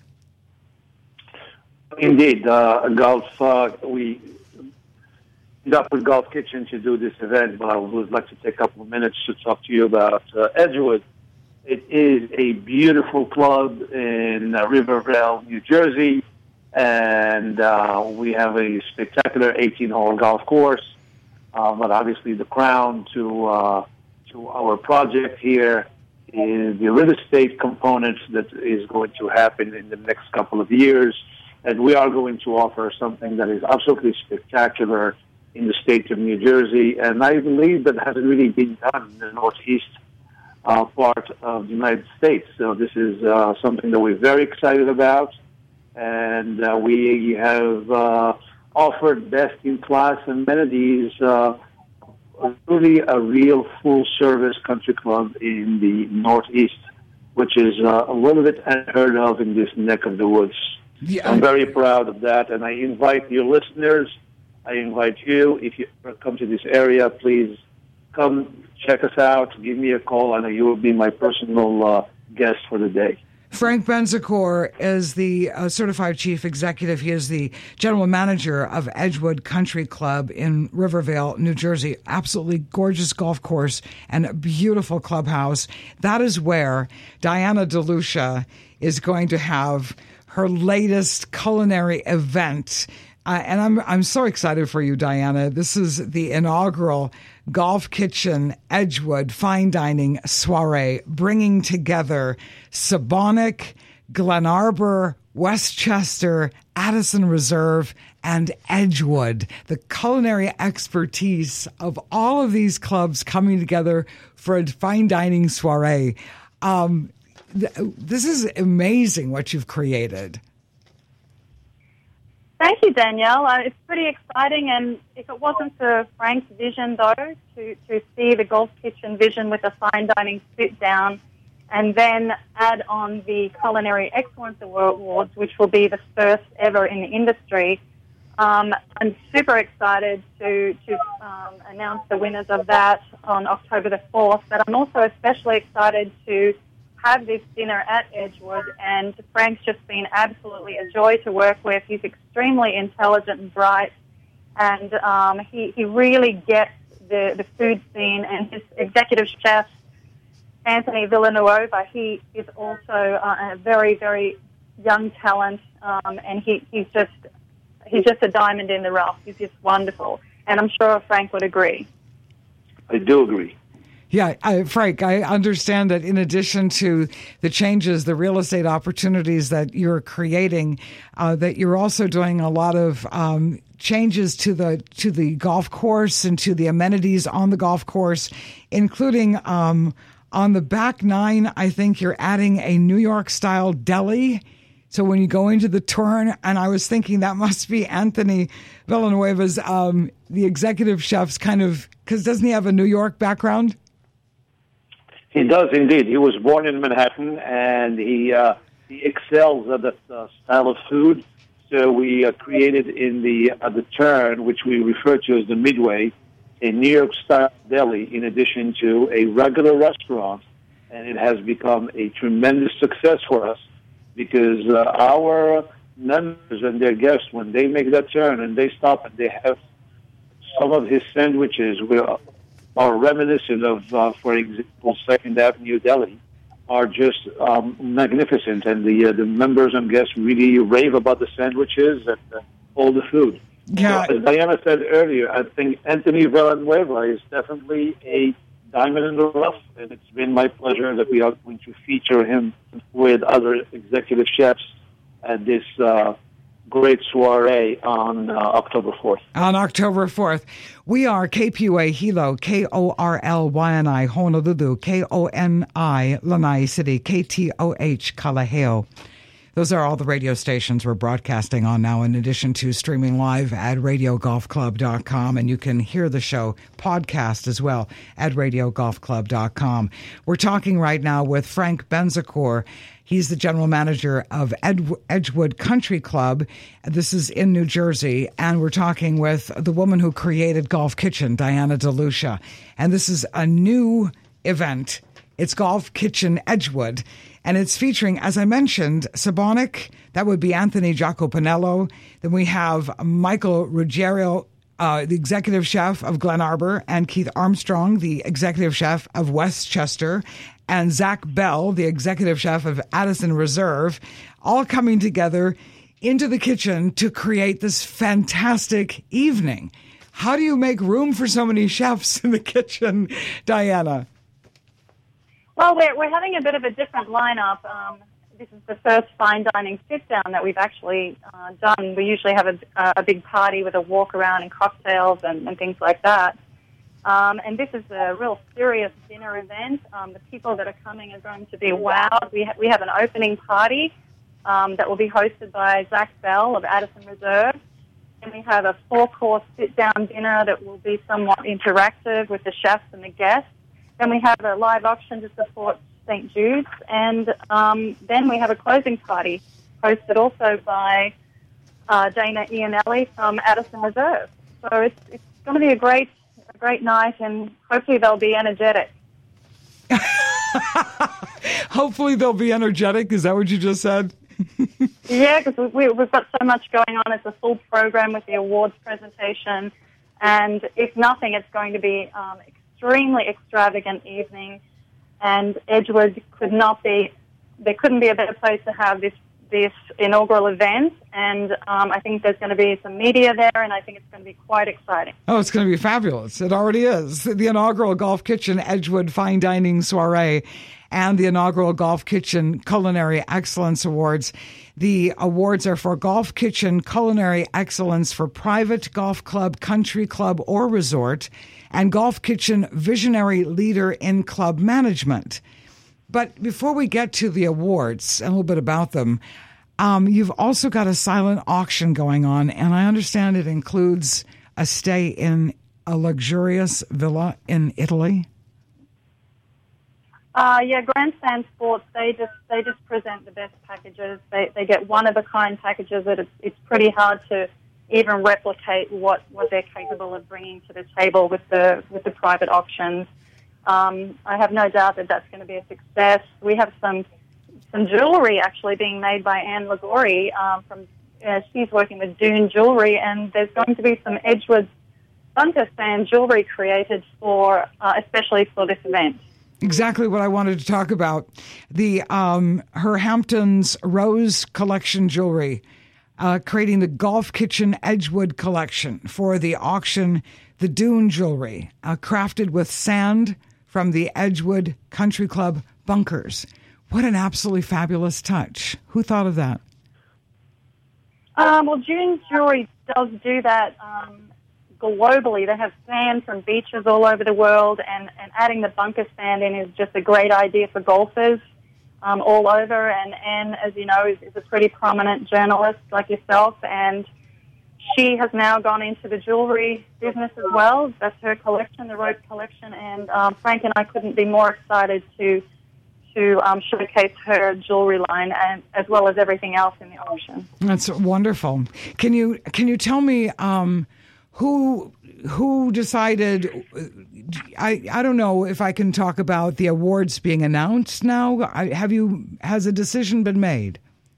Speaker 9: Indeed, we ended up with Golf Kitchen to do this event, but I would like to take a couple of minutes to talk to you about Edgewood. It is a beautiful club in Rivervale, New Jersey, and we have a spectacular 18-hole golf course. But obviously, the crown to our project here is the real estate component that is going to happen in the next couple of years. And we are going to offer something that is absolutely spectacular in the state of New Jersey. And I believe that hasn't really been done in the Northeast part of the United States. So this is something that we're very excited about. And we have offered best-in-class amenities, really a real full-service country club in the Northeast, which is a little bit unheard of in this neck of the woods. Yeah. I'm very proud of that, and I invite your listeners, I invite you, if you ever come to this area, please come check us out, give me a call, and you will be my personal guest for the day.
Speaker 2: Frank Benzacourt is the certified chief executive. He is the general manager of Edgewood Country Club in Rivervale, New Jersey. Absolutely gorgeous golf course and a beautiful clubhouse. That is where Diana DeLucia is going to have her latest culinary event. And I'm so excited for you, Diana. This is the inaugural Golf Kitchen Edgewood Fine Dining Soiree, bringing together Sabonic, Glen Arbor, Westchester, Addison Reserve, and Edgewood. The culinary expertise of all of these clubs coming together for a fine dining soiree. This is amazing what you've created.
Speaker 10: Thank you, Danielle. It's pretty exciting, and if it wasn't for Frank's vision, though, to see the Golf Kitchen vision with a fine dining sit-down and then add on the Culinary Excellence Awards, which will be the first ever in the industry, I'm super excited to announce the winners of that on October the 4th, but I'm also especially excited to have this dinner at Edgewood, and Frank's just been absolutely a joy to work with. He's extremely intelligent and bright, and he really gets the food scene, and his executive chef, Anthony Villanueva, he is also a very, very young talent, and he's just a diamond in the rough. He's just wonderful, and I'm sure Frank would agree.
Speaker 9: I do agree.
Speaker 2: Yeah, Frank, I understand that in addition to the changes, the real estate opportunities that you're creating, that you're also doing a lot of changes to the golf course and to the amenities on the golf course, including on the back nine. I think you're adding a New York-style deli. So when you go into the turn, and I was thinking that must be Anthony Villanueva's, the executive chef's kind of, because doesn't he have a New York background?
Speaker 9: He does indeed. He was born in Manhattan, and he excels at that style of food. So we created in the turn, which we refer to as the Midway, a New York-style deli in addition to a regular restaurant, and it has become a tremendous success for us. because our members and their guests, when they make that turn and they stop and they have some of his sandwiches, are reminiscent of, for example, Second Avenue Deli, are just magnificent, and the members and guests really rave about the sandwiches and all the food.
Speaker 2: Yeah.
Speaker 9: So, as Diana said earlier, I think Anthony Villanueva is definitely a diamond in the rough, and it's been my pleasure that we are going to feature him with other executive chefs at this great soiree on October 4th.
Speaker 2: On October 4th. We are KPUA Hilo, KORLYNI Honolulu, KONI Lanai City, KTOH Kalaheo. Those are all the radio stations we're broadcasting on now, in addition to streaming live at radiogolfclub.com. And you can hear the show podcast as well at radiogolfclub.com. We're talking right now with Frank Benzacourt. He's the general manager of Edgewood Country Club. This is in New Jersey. And we're talking with the woman who created Golf Kitchen, Diana DeLucia. And this is a new event. It's Golf Kitchen Edgewood. And it's featuring, as I mentioned, Sabonic. That would be Anthony Giacopinello. Then we have Michael Ruggiero, the executive chef of Glen Arbor, and Keith Armstrong, the executive chef of Westchester, and Zach Bell, the executive chef of Addison Reserve, all coming together into the kitchen to create this fantastic evening. How do you make room for so many chefs in the kitchen, Diana?
Speaker 10: Well, we're having a bit of a different lineup. This is the first fine dining sit-down that we've actually done. We usually have a big party with a walk-around and cocktails and things like that. And this is a real serious dinner event. The people that are coming are going to be wowed. We have an opening party that will be hosted by Zach Bell of Addison Reserve. And we have a 4-course sit-down dinner that will be somewhat interactive with the chefs and the guests. Then we have a live auction to support St. Jude's, and then we have a closing party hosted also by Dana Iannelli from Addison Reserve. So it's going to be a great night, and hopefully they'll be energetic.
Speaker 2: Hopefully they'll be energetic. Is that what you just said?
Speaker 10: Yeah, because we've got so much going on. It's a full program with the awards presentation, and if nothing, it's going to be extremely extravagant evening, and Edgewood couldn't be a better place to have this inaugural event, and I think there's going to be some media there, and I think it's going to be quite exciting. Oh,
Speaker 2: it's going to be fabulous. It already is. The inaugural Golf Kitchen Edgewood Fine Dining Soiree and the inaugural Golf Kitchen Culinary Excellence Awards. The awards are for Golf Kitchen Culinary Excellence for private golf club, country club, or resort, and Golf Kitchen Visionary Leader in Club Management. But before we get to the awards, a little bit about them, you've also got a silent auction going on, and I understand it includes a stay in a luxurious villa in Italy.
Speaker 10: Yeah, Grandstand Sports, they just present the best packages. They get one-of-a-kind packages that it's pretty hard to even replicate what they're capable of bringing to the table with the private auctions. I have no doubt that that's going to be a success. We have some jewelry actually being made by Anne Ligori she's working with Dune Jewelry, and there's going to be some Edgewood bunker stand jewelry created for especially for this event.
Speaker 2: Exactly what I wanted to talk about. The Her Hamptons Rose Collection jewelry, creating the Golf Kitchen Edgewood collection for the auction, the Dune jewelry, crafted with sand from the Edgewood Country Club bunkers. What an absolutely fabulous touch. Who thought of that?
Speaker 10: Well, Dune Jewelry does do that globally. They have sand from beaches all over the world, and adding the bunker sand in is just a great idea for golfers all over. And Anne, as you know, is a pretty prominent journalist like yourself, and she has now gone into the jewelry business as well. That's her collection, the Rope collection, and Frank and I couldn't be more excited to showcase her jewelry line, and as well as everything else in the auction.
Speaker 2: That's wonderful. Can you tell me who decided? I don't know if I can talk about the awards being announced now. Has a decision been made?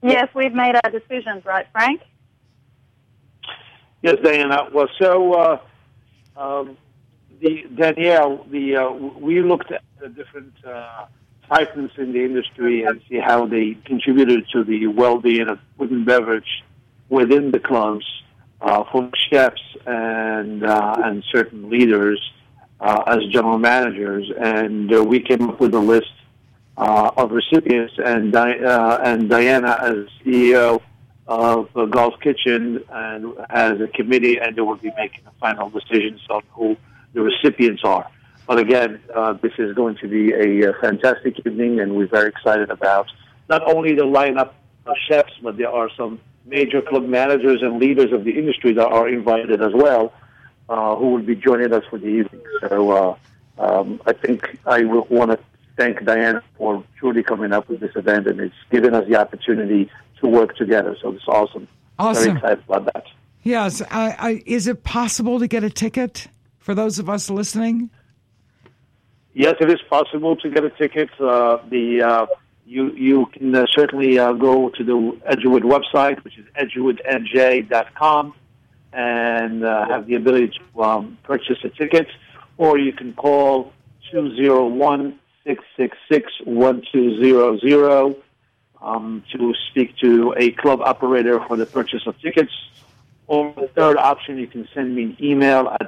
Speaker 10: Yes, we've made our decisions, right, Frank?
Speaker 9: Yes, Diana. Well, so Danielle, we looked at the different titans in the industry and see how they contributed to the well-being of food and beverage within the clubs for chefs and certain leaders as general managers, and we came up with a list of recipients, and Diana as CEO of Golf Kitchen and has a committee, and they will be making the final decisions on who the recipients are. But again, this is going to be a fantastic evening, and we're very excited about not only the lineup of chefs, but there are some major club managers and leaders of the industry that are invited as well, who will be joining us for the evening. So I think I will want to thank Diana for truly coming up with this event, and it's given us the opportunity to work together. So it's awesome.
Speaker 2: Awesome.
Speaker 9: Very excited about that.
Speaker 2: Yes. Is it possible to get a ticket for those of us listening?
Speaker 9: Yes, it is possible to get a ticket. You can certainly go to the Edgewood website, which is edgewoodnj.com, and have the ability to purchase a ticket, or you can call 201-666-1200 to speak to a club operator for the purchase of tickets. Or the third option, you can send me an email at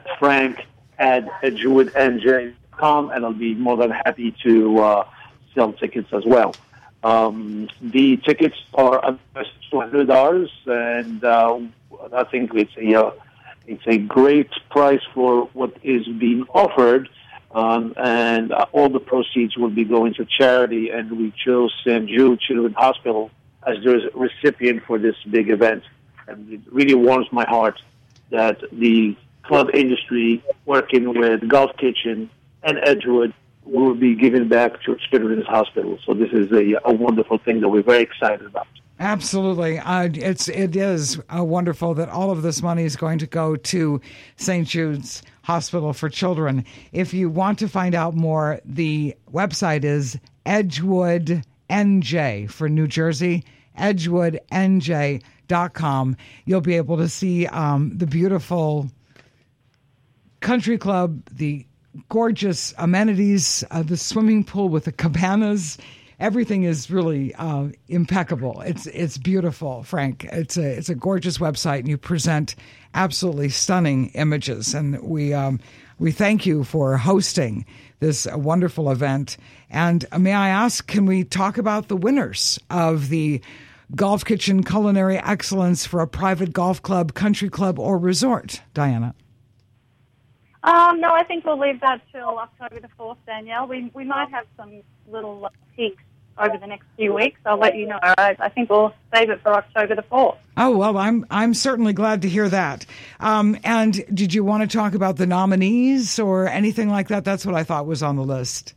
Speaker 9: frank@edgewoodnj.com, and I'll be more than happy to sell tickets as well. The tickets are $200, and I think it's a great price for what is being offered, and all the proceeds will be going to charity, and we chose St. Jude Children's Hospital as the recipient for this big event. And it really warms my heart that the club industry, working with Golf Kitchen and Edgewood, will be giving back to Children's Hospital. So this is a wonderful thing that we're very excited about.
Speaker 2: Absolutely. It is wonderful that all of this money is going to go to St. Jude's Hospital for Children. If you want to find out more, the website is Edgewood NJ for New Jersey, EdgewoodNJ.com. You'll be able to see the beautiful country club, the gorgeous amenities, the swimming pool with the cabanas. Everything is really impeccable. It's beautiful, Frank. It's a gorgeous website, and you present absolutely stunning images. And we thank you for hosting this wonderful event. And may I ask, can we talk about the winners of the Golf Kitchen Culinary Excellence for a Private Golf Club, Country Club, or Resort, Diana?
Speaker 10: No, I think we'll leave that till October the 4th, Danielle. We might have some little peaks over the next few weeks. I'll let you know. I think we'll save it for October the 4th.
Speaker 2: Oh, well, I'm certainly glad to hear that. And did you want to talk about the nominees or anything like that? That's what I thought was on the list.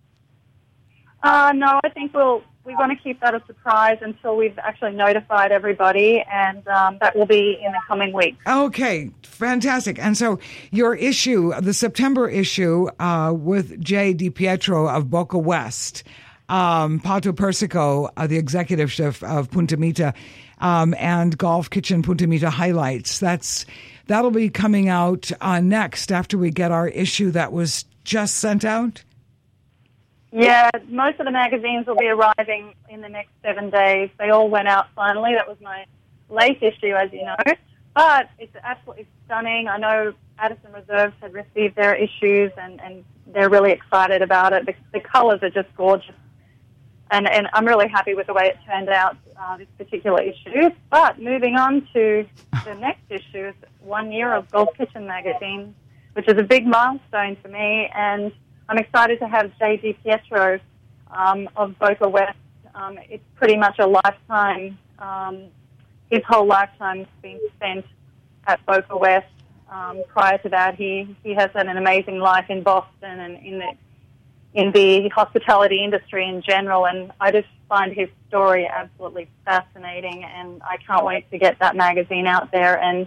Speaker 10: No, I think we want to keep that a surprise until we've actually notified everybody, and that will be in the coming weeks. Okay,
Speaker 2: fantastic. And so your issue, the September issue with Jay DiPietro of Boca West, Pato Persico, the executive chef of Punta Mita, and Golf Kitchen Punta Mita Highlights. That'll be coming out next after we get our issue that was just sent out?
Speaker 10: Yeah, most of the magazines will be arriving in the next 7 days. They all went out finally. That was my late issue, as you know. But it's absolutely stunning. I know Addison Reserves had received their issues, and they're really excited about it. The colours are just gorgeous. And I'm really happy with the way it turned out, this particular issue. But moving on to the next issue, 1 year of Golf Kitchen magazine, which is a big milestone for me, and I'm excited to have Jay DiPietro of Boca West. It's pretty much a lifetime. His whole lifetime has been spent at Boca West. Prior to that, he has had an amazing life in Boston and in the hospitality industry in general. And I just find his story absolutely fascinating, and I can't wait to get that magazine out there. And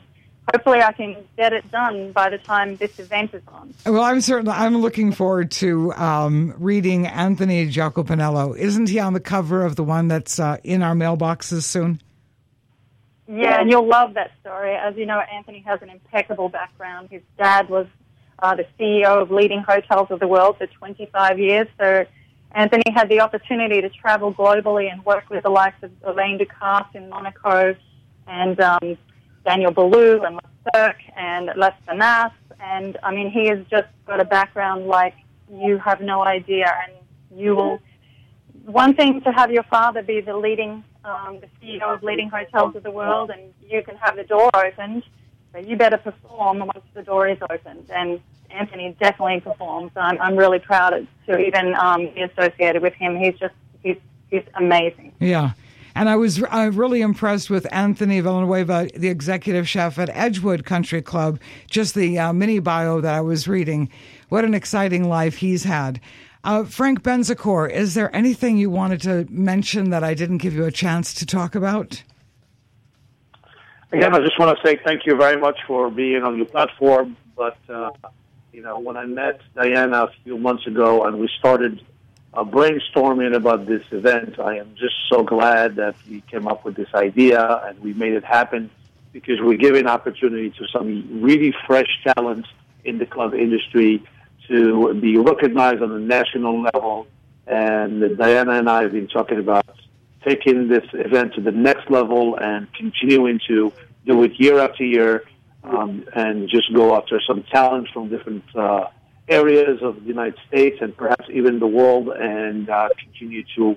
Speaker 10: hopefully I can get it done by the time this event is on.
Speaker 2: Well, I'm looking forward to reading Anthony Giacopinello. Isn't he on the cover of the one that's in our mailboxes soon?
Speaker 10: Yeah, and you'll love that story. As you know, Anthony has an impeccable background. His dad was the CEO of leading hotels of the world for 25 years. So Anthony had the opportunity to travel globally and work with the likes of Alain Ducasse in Monaco and Daniel Boulou and Le Cirque and Les Banas. And, I mean, he has just got a background like you have no idea. And you will... One thing to have your father be the CEO of leading hotels of the world, and you can have the door opened, but you better perform once the door is opened. And Anthony definitely performs. I'm really proud to even be associated with him. He's amazing.
Speaker 2: Yeah. And I was really impressed with Anthony Villanueva, the executive chef at Edgewood Country Club, just the mini bio that I was reading. What an exciting life he's had. Frank Benzacor, is there anything you wanted to mention that I didn't give you a chance to talk about?
Speaker 9: Again, I just want to say thank you very much for being on your platform. But, when I met Diana a few months ago and we started brainstorming about this event, I am just so glad that we came up with this idea and we made it happen, because we're giving opportunity to some really fresh talent in the club industry to be recognized on a national level. And Diana and I have been talking about taking this event to the next level and continuing to do it year after year, and just go after some talent from different areas of the United States and perhaps even the world, and continue to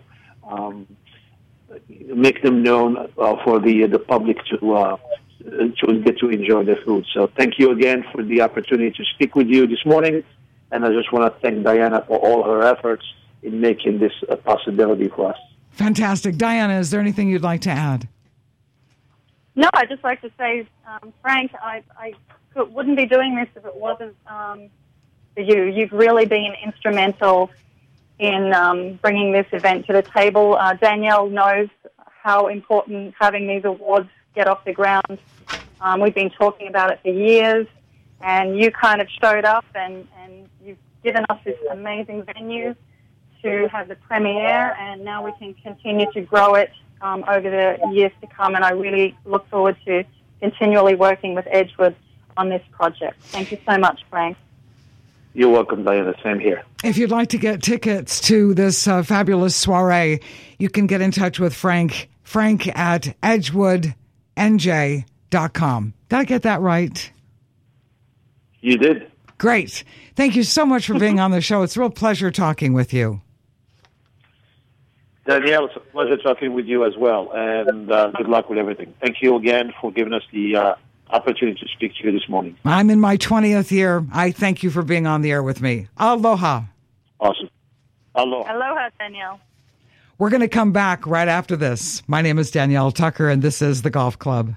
Speaker 9: make them known for the public to get to enjoy their food. So thank you again for the opportunity to speak with you this morning. And I just want to thank Diana for all her efforts in making this a possibility for us.
Speaker 2: Fantastic. Diana, is there anything you'd like to add?
Speaker 10: No, I'd just like to say, Frank, I wouldn't be doing this if it wasn't for you. You've really been instrumental in bringing this event to the table. Danielle knows how important having these awards get off the ground. We've been talking about it for years, and you kind of showed up and you've given us this amazing venue to have the premiere, and now we can continue to grow it over the years to come. And I really look forward to continually working with Edgewood on this project. Thank you so much, Frank.
Speaker 9: You're welcome, Diana. Same here. If
Speaker 2: you'd like to get tickets to this fabulous soiree, you can get in touch with Frank at edgewoodnj.com. Did I get that right?
Speaker 9: You did.
Speaker 2: Great. Thank you so much for being on the show. It's a real pleasure talking with you.
Speaker 9: Danielle, it's a pleasure talking with you as well, and good luck with everything. Thank you again for giving us the opportunity to speak to you this morning.
Speaker 2: I'm in my 20th year. I thank you for being on the air with me. Aloha.
Speaker 9: Awesome. Aloha.
Speaker 10: Aloha, Danielle.
Speaker 2: We're going to come back right after this. My name is Danielle Tucker, and this is The Golf Club.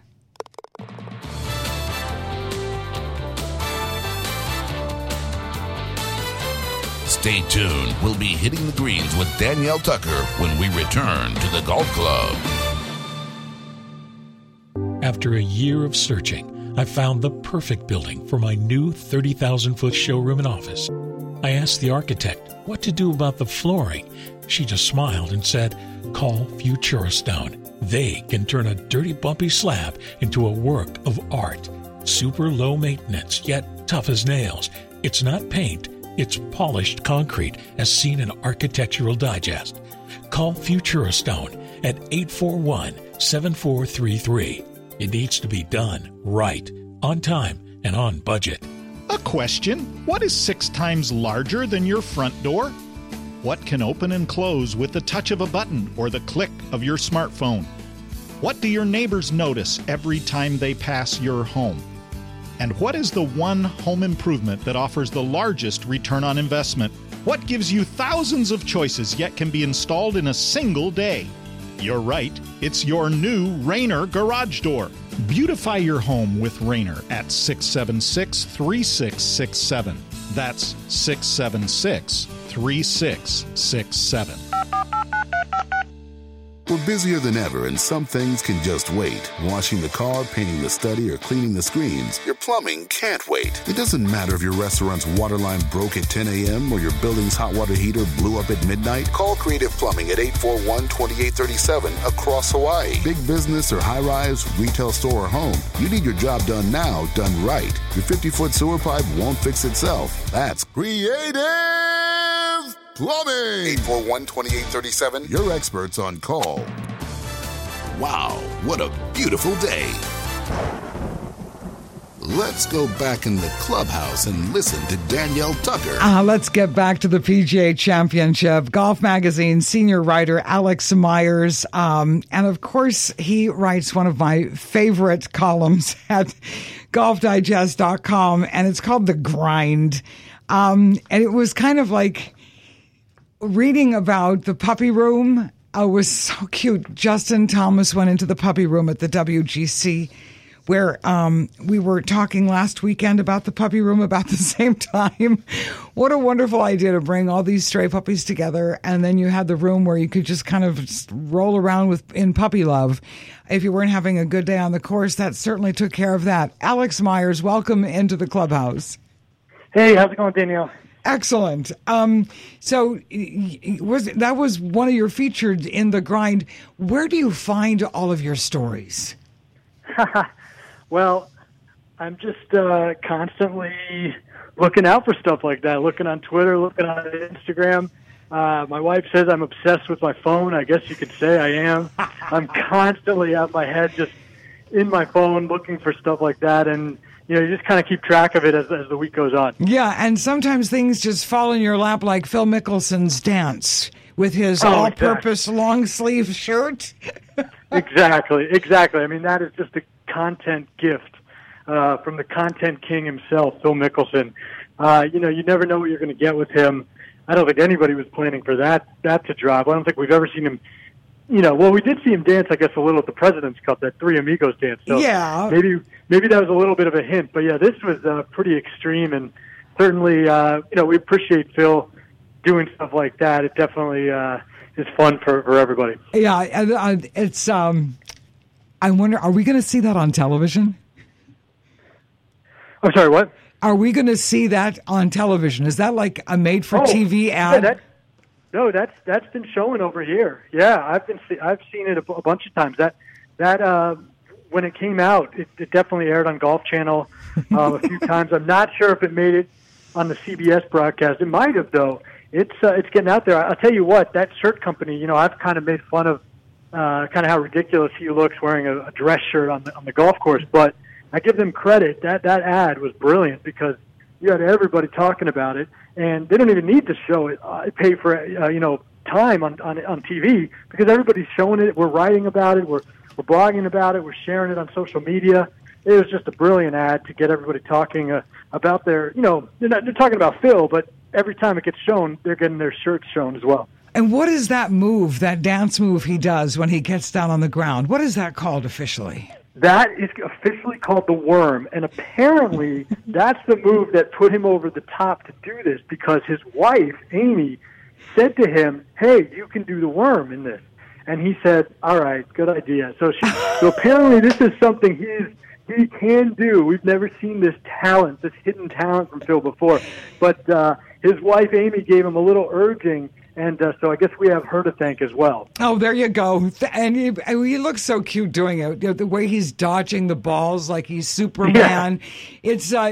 Speaker 1: Stay tuned. We'll be hitting the greens with Danielle Tucker when we return to the Golf Club.
Speaker 3: After a year of searching, I found the perfect building for my new 30,000-foot showroom and office. I asked the architect what to do about the flooring. She just smiled and said, call Futura Stone. They can turn a dirty, bumpy slab into a work of art. Super low maintenance, yet tough as nails. It's not paint. It's polished concrete, as seen in Architectural Digest. Call Futura Stone at 841-7433. It needs to be done right, on time, and on budget.
Speaker 6: A question: what is 6 times larger than your front door? What can open and close with the touch of a button or the click of your smartphone? What do your neighbors notice every time they pass your home? And what is the one home improvement that offers the largest return on investment? What gives you thousands of choices yet can be installed in a single day? You're right, it's your new Rainer garage door. Beautify your home with Rainer at 676-3667. That's 676-3667.
Speaker 1: We're busier than ever, and some things can just wait. Washing the car, painting the study, or cleaning the screens, your plumbing can't wait. It doesn't matter if your restaurant's water line broke at 10 a.m. or your building's hot water heater blew up at midnight. Call Creative Plumbing at 841-2837 across Hawaii. Big business or high-rise, retail store or home, you need your job done now, done right. Your 50-foot sewer pipe won't fix itself. That's Creative Plumbing. 841-2837. Your experts on call. Wow, what a beautiful day. Let's go back in the clubhouse and listen to Danielle Tucker.
Speaker 2: Let's get back to the PGA Championship. Golf Magazine senior writer Alex Myers. And of course, he writes one of my favorite columns at golfdigest.com, and it's called The Grind. And it was kind of like reading about the puppy room. Was so cute. Justin Thomas went into the puppy room at the WGC, where we were talking last weekend about the puppy room about the same time. What a wonderful idea to bring all these stray puppies together, and then you had the room where you could just kind of just roll around in puppy love. If you weren't having a good day on the course, that certainly took care of that. Alex Myers, welcome into the clubhouse.
Speaker 11: Hey, how's it going, Danielle?
Speaker 2: Excellent. So that was one of your featured in The Grind. Where do you find all of your stories?
Speaker 11: Well, I'm just constantly looking out for stuff like that, looking on Twitter, looking on Instagram. My wife says I'm obsessed with my phone. I guess you could say I am. I'm constantly out my head, just in my phone, looking for stuff like that. And you just kind of keep track of it as the week goes on.
Speaker 2: Yeah, and sometimes things just fall in your lap, like Phil Mickelson's dance with his all-purpose long-sleeve shirt.
Speaker 11: Exactly. I mean, that is just a content gift from the content king himself, Phil Mickelson. You never know what you're going to get with him. I don't think anybody was planning for that to drop. I don't think we've ever seen him. Well, we did see him dance, I guess, a little at the President's Cup, that Three Amigos dance. So
Speaker 2: yeah.
Speaker 11: Maybe that was a little bit of a hint. But, yeah, this was pretty extreme. And certainly, we appreciate Phil doing stuff like that. It definitely is fun for everybody.
Speaker 2: Yeah, it's I wonder, are we going to see that on television?
Speaker 11: I'm sorry, what?
Speaker 2: Are we going to see that on television? Is that like a made-for-TV ad?
Speaker 11: Yeah, no, that's been showing over here. Yeah, I've seen it a bunch of times. That when it came out, it definitely aired on Golf Channel a few times. I'm not sure if it made it on the CBS broadcast. It might have, though. It's getting out there. I'll tell you what, that shirt company. I've kind of made fun of kind of how ridiculous he looks wearing a dress shirt on the golf course, but I give them credit. That ad was brilliant because you had everybody talking about it. And they don't even need to show it, pay for time on TV because everybody's showing it. We're writing about it. We're blogging about it. We're sharing it on social media. It was just a brilliant ad to get everybody talking about their. They're talking about Phil, but every time it gets shown, they're getting their shirts shown as well.
Speaker 2: And what is that move, that dance move he does when he gets down on the ground? What is that called officially?
Speaker 11: That is officially called the worm, and apparently that's the move that put him over the top to do this because his wife, Amy, said to him, hey, you can do the worm in this. And he said, all right, good idea. So apparently this is something he can do. We've never seen this talent, this hidden talent from Phil before. But his wife, Amy, gave him a little urging. And so I guess we have her to thank as well.
Speaker 2: Oh, there you go. And he looks so cute doing it. The way he's dodging the balls like he's Superman. Yeah.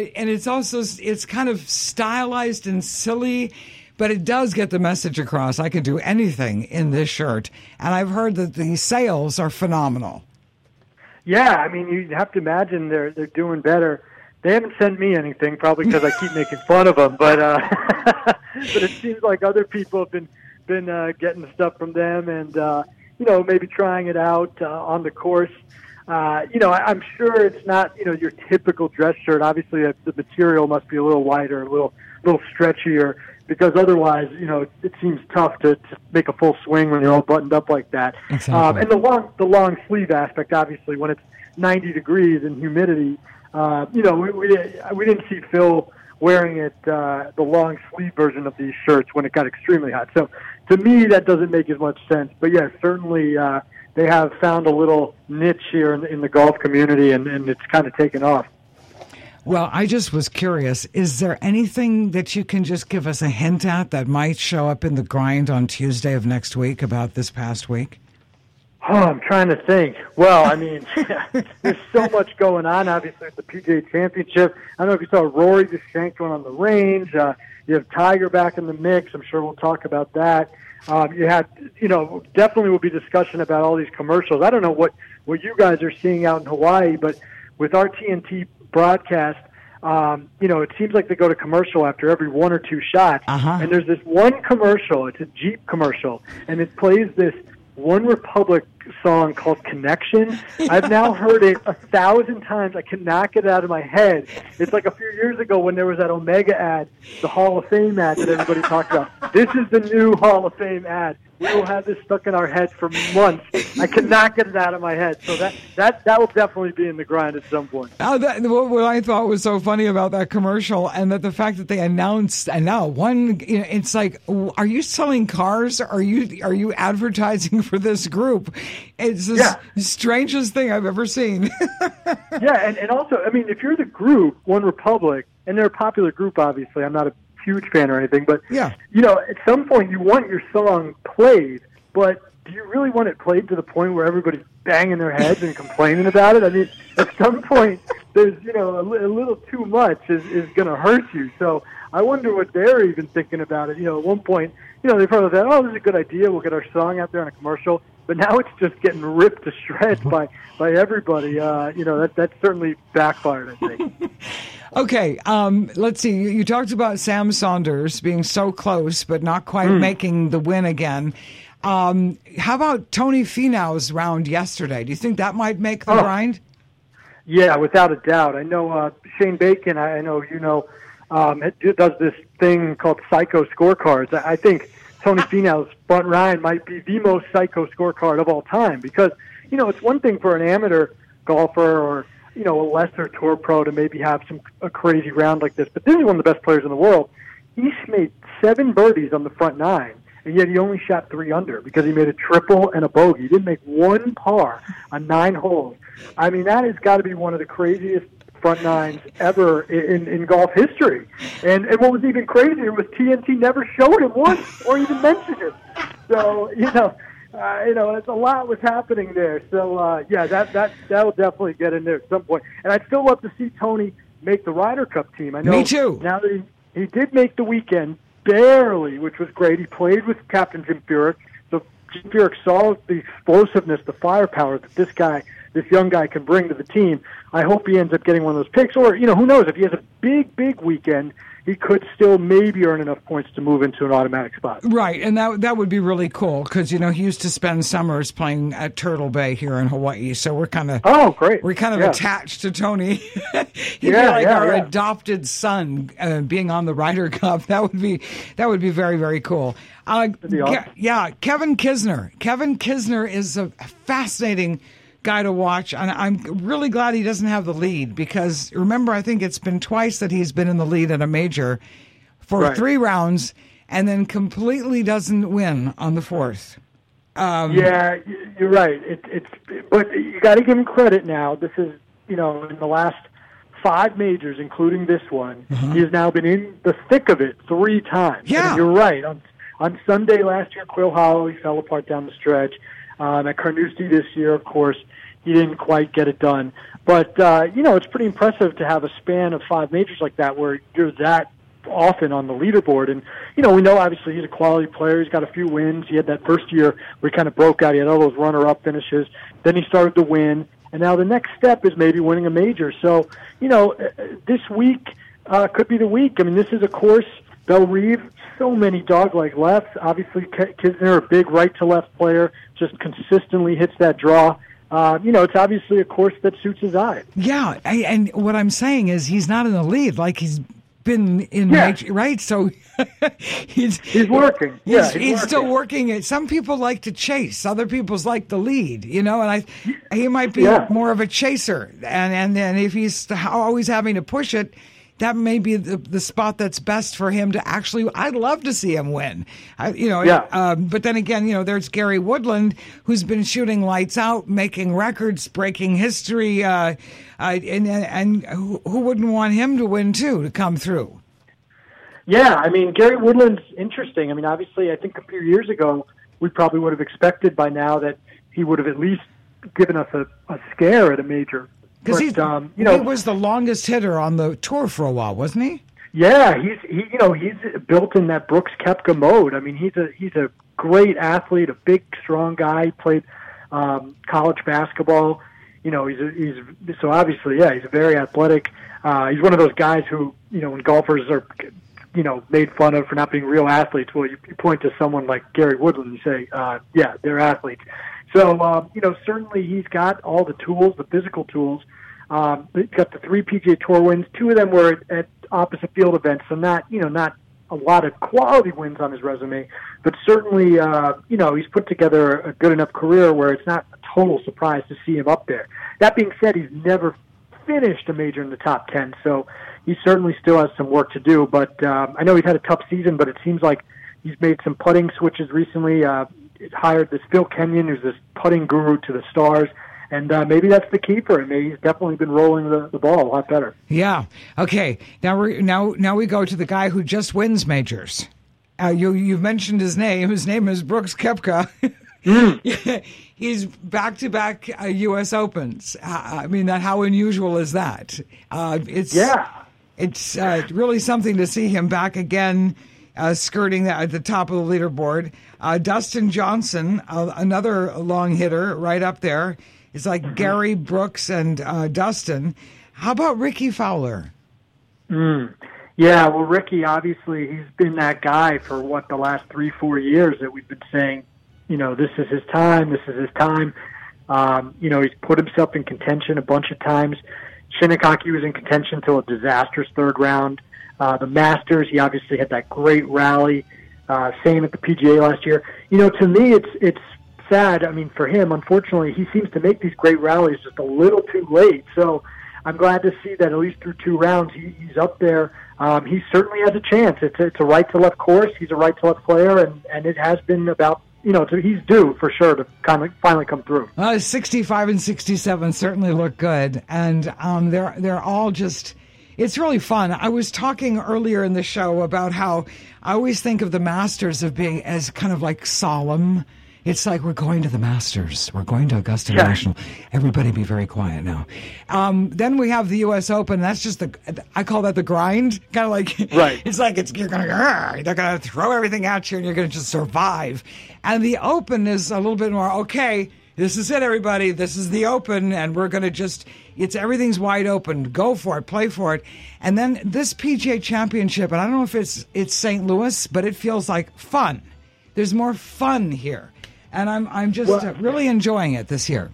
Speaker 2: It's kind of stylized and silly, but it does get the message across. I can do anything in this shirt. And I've heard that the sales are phenomenal.
Speaker 11: Yeah, I mean, you have to imagine they're doing better. They haven't sent me anything, probably because I keep making fun of them. But but it seems like other people have been getting stuff from them, and maybe trying it out on the course. I'm sure it's not your typical dress shirt. Obviously, the material must be a little wider, a little stretchier, because otherwise, it seems tough to make a full swing when you're all buttoned up like that.
Speaker 2: Exactly.
Speaker 11: And the long sleeve aspect, obviously, when it's 90 degrees and humidity. We didn't see Phil wearing it, the long sleeve version of these shirts when it got extremely hot. So, to me, that doesn't make as much sense. But yeah, certainly they have found a little niche here in the golf community, and it's kind of taken off.
Speaker 2: Well, I just was curious, is there anything that you can just give us a hint at that might show up in the grind on Tuesday of next week about this past week?
Speaker 11: Oh, I'm trying to think. Well, I mean, there's so much going on, obviously, at the PGA Championship. I don't know if you saw Rory just shanked one on the range. You have Tiger back in the mix. I'm sure we'll talk about that. You had, definitely will be discussion about all these commercials. I don't know what you guys are seeing out in Hawaii, but with our TNT broadcast, it seems like they go to commercial after every one or two shots. And there's this one commercial, it's a Jeep commercial, and it plays this One Republic song called Connection. I've now heard it 1,000 times. I cannot get it out of my head. It's like a few years ago when there was that Omega ad, the Hall of Fame ad that everybody talked about. This is the new Hall of Fame ad. We will have this stuck in our heads for months. I cannot get it out of my head. So that will definitely be in the grind at some point.
Speaker 2: What I thought was so funny about that commercial, and that the fact that they announced, and now it's like, are you selling cars? Are you advertising for this group? It's the strangest thing I've ever seen.
Speaker 11: and also, I mean, if you're the group, One Republic, and they're a popular group, obviously, I'm not a huge fan or anything, but at some point you want your song played, but do you really want it played to the point where everybody's banging their heads and complaining about it? I mean, at some point there's a little too much is going to hurt you. So I wonder what they're even thinking about it. At one point, they probably thought, this is a good idea, we'll get our song out there on a commercial, but now it's just getting ripped to shreds by everybody. That certainly backfired, I think.
Speaker 2: Okay, let's see. You talked about Sam Saunders being so close, but not quite making the win again. How about Tony Finau's round yesterday? Do you think that might make the grind?
Speaker 11: Yeah, without a doubt. I know Shane Bacon, I know does this thing called Psycho Scorecards. I think Tony Finau's front nine might be the most psycho scorecard of all time because, it's one thing for an amateur golfer or a lesser tour pro to maybe have a crazy round like this. But this is one of the best players in the world. He's made 7 birdies on the front nine, and yet he only shot 3 under because he made a triple and a bogey. He didn't make one par on 9 holes. I mean, that has got to be one of the craziest front nines ever in golf history. And what was even crazier was TNT never showed him once or even mentioned it. So, it's a lot was happening there. So, that will definitely get in there at some point. And I'd still love to see Tony make the Ryder Cup team. I know.
Speaker 2: Me too.
Speaker 11: Now that he did make the weekend, barely, which was great. He played with Captain Jim Furyk. So Jim Furyk saw the explosiveness, the firepower that this young guy can bring to the team. I hope he ends up getting one of those picks. Or, who knows, if he has a big, big weekend, he could still maybe earn enough points to move into an automatic spot.
Speaker 2: Right, and that would be really cool because, he used to spend summers playing at Turtle Bay here in Hawaii, so we're kind of attached to Tony. He'd be like our adopted son being on the Ryder Cup. That would be very, very cool. Kevin Kisner. Kevin Kisner is a fascinating guy to watch, and I'm really glad he doesn't have the lead because remember, I think it's been twice that he's been in the lead at a major for 3 rounds and then completely doesn't win on the 4th.
Speaker 11: You're right. But you got to give him credit now. This is in the last 5 majors, including this one, he has now been in the thick of it 3 times.
Speaker 2: Yeah,
Speaker 11: and you're right. On Sunday last year, Quill Hollow, he fell apart down the stretch. At Carnoustie this year, of course, he didn't quite get it done. But, it's pretty impressive to have a span of 5 majors like that where you're that often on the leaderboard. And, we know obviously he's a quality player. He's got a few wins. He had that first year where he kind of broke out. He had all those runner-up finishes. Then he started to win. And now the next step is maybe winning a major. So, this week could be the week. I mean, this is a course, Belle Reve, so many dog-like lefts. Obviously, Kisner, a big right-to-left player, just consistently hits that draw. It's obviously a course that suits his eye.
Speaker 2: Yeah, and what I'm saying is he's not in the lead like he's been in major, right? So he's
Speaker 11: working.
Speaker 2: He's still working it. Some people like to chase. Other people like the lead, and he might be more of a chaser. And if he's always having to push it, that may be the spot that's best for him to actually. I'd love to see him win. But then again, there's Gary Woodland, who's been shooting lights out, making records, breaking history, and who wouldn't want him to win too, to come through?
Speaker 11: Yeah, I mean, Gary Woodland's interesting. I mean, obviously, I think a few years ago, we probably would have expected by now that he would have at least given us a scare at a major.
Speaker 2: Because he was the longest hitter on the tour for a while, wasn't he?
Speaker 11: Yeah, he's built in that Brooks Koepka mode. I mean, he's a great athlete, a big, strong guy. He played college basketball. He's so obviously, he's very athletic. He's one of those guys who, when golfers are, made fun of for not being real athletes. Well, you point to someone like Gary Woodland and you say, they're athletes. So, certainly he's got all the tools, the physical tools. He's got the 3 PGA Tour wins. 2 of them were at opposite field events, so not a lot of quality wins on his resume, but certainly, he's put together a good enough career where it's not a total surprise to see him up there. That being said, he's never finished a major in the top 10, so he certainly still has some work to do, but I know he's had a tough season, but it seems like he's made some putting switches recently. Hired this Phil Kenyon, who's this putting guru to the stars, and maybe that's the key for him. He's definitely been rolling the ball a lot better. Yeah. Okay. Now we go to the guy who just wins majors. You've mentioned his name. His name is Brooks Koepka. He's back-to-back U.S. Opens. I mean, how unusual is that? It's really something to see him back again. Skirting at the top of the leaderboard. Dustin Johnson, another long hitter right up there. It's like Gary, Brooks, and Dustin. How about Ricky Fowler? Yeah, well, Ricky, obviously, he's been that guy for, the last 3-4 years that we've been saying, this is his time, this is his time. He's put himself in contention a bunch of times. Shinnecock was in contention until a disastrous third round. The Masters, he obviously had that great rally. Same at the PGA last year. To me, it's sad. I mean, for him, unfortunately, he seems to make these great rallies just a little too late. So I'm glad to see that at least through 2 rounds, he's up there. He certainly has a chance. It's a right-to-left course. He's a right-to-left player, and it has been about, he's due for sure to kind of finally come through. 65 and 67 certainly look good, and they're all just... It's really fun. I was talking earlier in the show about how I always think of the Masters of being as kind of like solemn. It's like, we're going to the Masters. We're going to Augusta National. Everybody be very quiet now. Then we have the U.S. Open. That's just I call that the grind. Kind of like, right. It's like they're going to throw everything at you and you're going to just survive. And the Open is a little bit more, okay, this is it, everybody. This is the Open, and we're going to everything's wide open. Go for it, play for it. And then this PGA Championship, and I don't know if it's St. Louis, but it feels like fun. There's more fun here, and I'm just really enjoying it this year.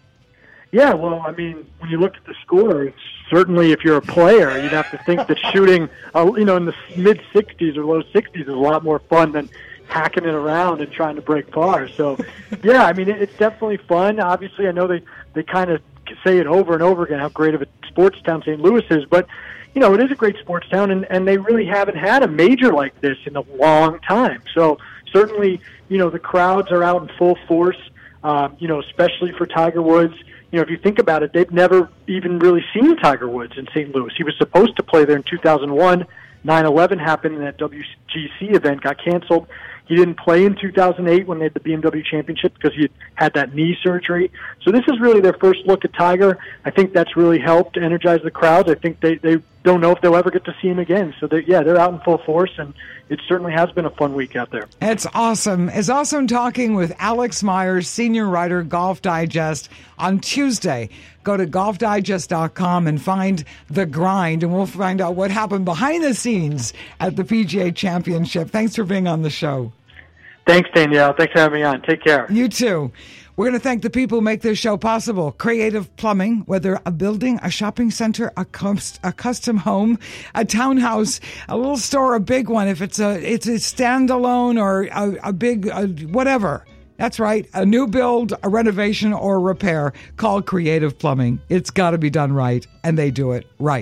Speaker 11: Yeah, well, I mean, when you look at the score, certainly if you're a player, you'd have to think that shooting, in the mid 60s or low 60s is a lot more fun than hacking it around and trying to break par. So, yeah, I mean, it's definitely fun. Obviously, I know they kind of say it over and over again how great of a sports town St. Louis is, but, it is a great sports town, and they really haven't had a major like this in a long time. So, certainly, the crowds are out in full force, especially for Tiger Woods. If you think about it, they've never even really seen Tiger Woods in St. Louis. He was supposed to play there in 2001. 9/11 happened, and that WGC event got canceled. He didn't play in 2008 when they had the BMW Championship because he had that knee surgery. So this is really their first look at Tiger. I think that's really helped energize the crowds. I think they don't know if they'll ever get to see him again. So they're out in full force, and it certainly has been a fun week out there. It's awesome. It's awesome talking with Alex Myers, senior writer, Golf Digest, on Tuesday. Go to golfdigest.com and find The Grind, and we'll find out what happened behind the scenes at the PGA Championship. Thanks for being on the show. Thanks, Danielle. Thanks for having me on. Take care. You too. We're going to thank the people who make this show possible. Creative Plumbing, whether a building, a shopping center, a custom home, a townhouse, a little store, a big one, if it's a standalone or a big whatever. That's right. A new build, a renovation, or a repair. Call Creative Plumbing. It's got to be done right, and they do it right.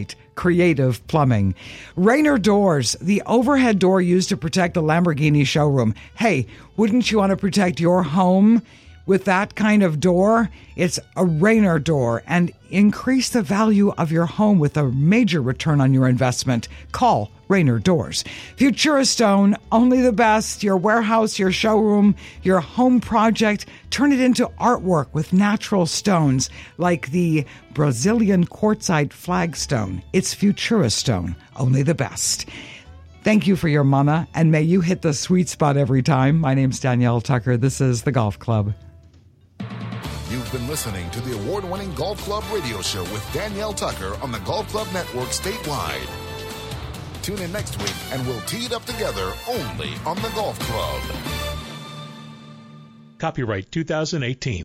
Speaker 2: Creative Plumbing. Rainer Doors, the overhead door used to protect the Lamborghini showroom. Hey, wouldn't you want to protect your home with that kind of door? It's a Rainer door, and increase the value of your home with a major return on your investment. Call Rainer Doors. Futura Stone, only the best. Your warehouse, your showroom, your home project, turn it into artwork with natural stones like the Brazilian quartzite flagstone. It's Futura Stone, only the best. Thank you for your mana, and may you hit the sweet spot every time. My name's Danielle Tucker. This is The Golf Club.
Speaker 1: You've been listening to the award-winning Golf Club radio show with Danielle Tucker on the Golf Club Network statewide. Tune in next week and we'll tee it up together only on the Golf Club.
Speaker 3: Copyright 2018.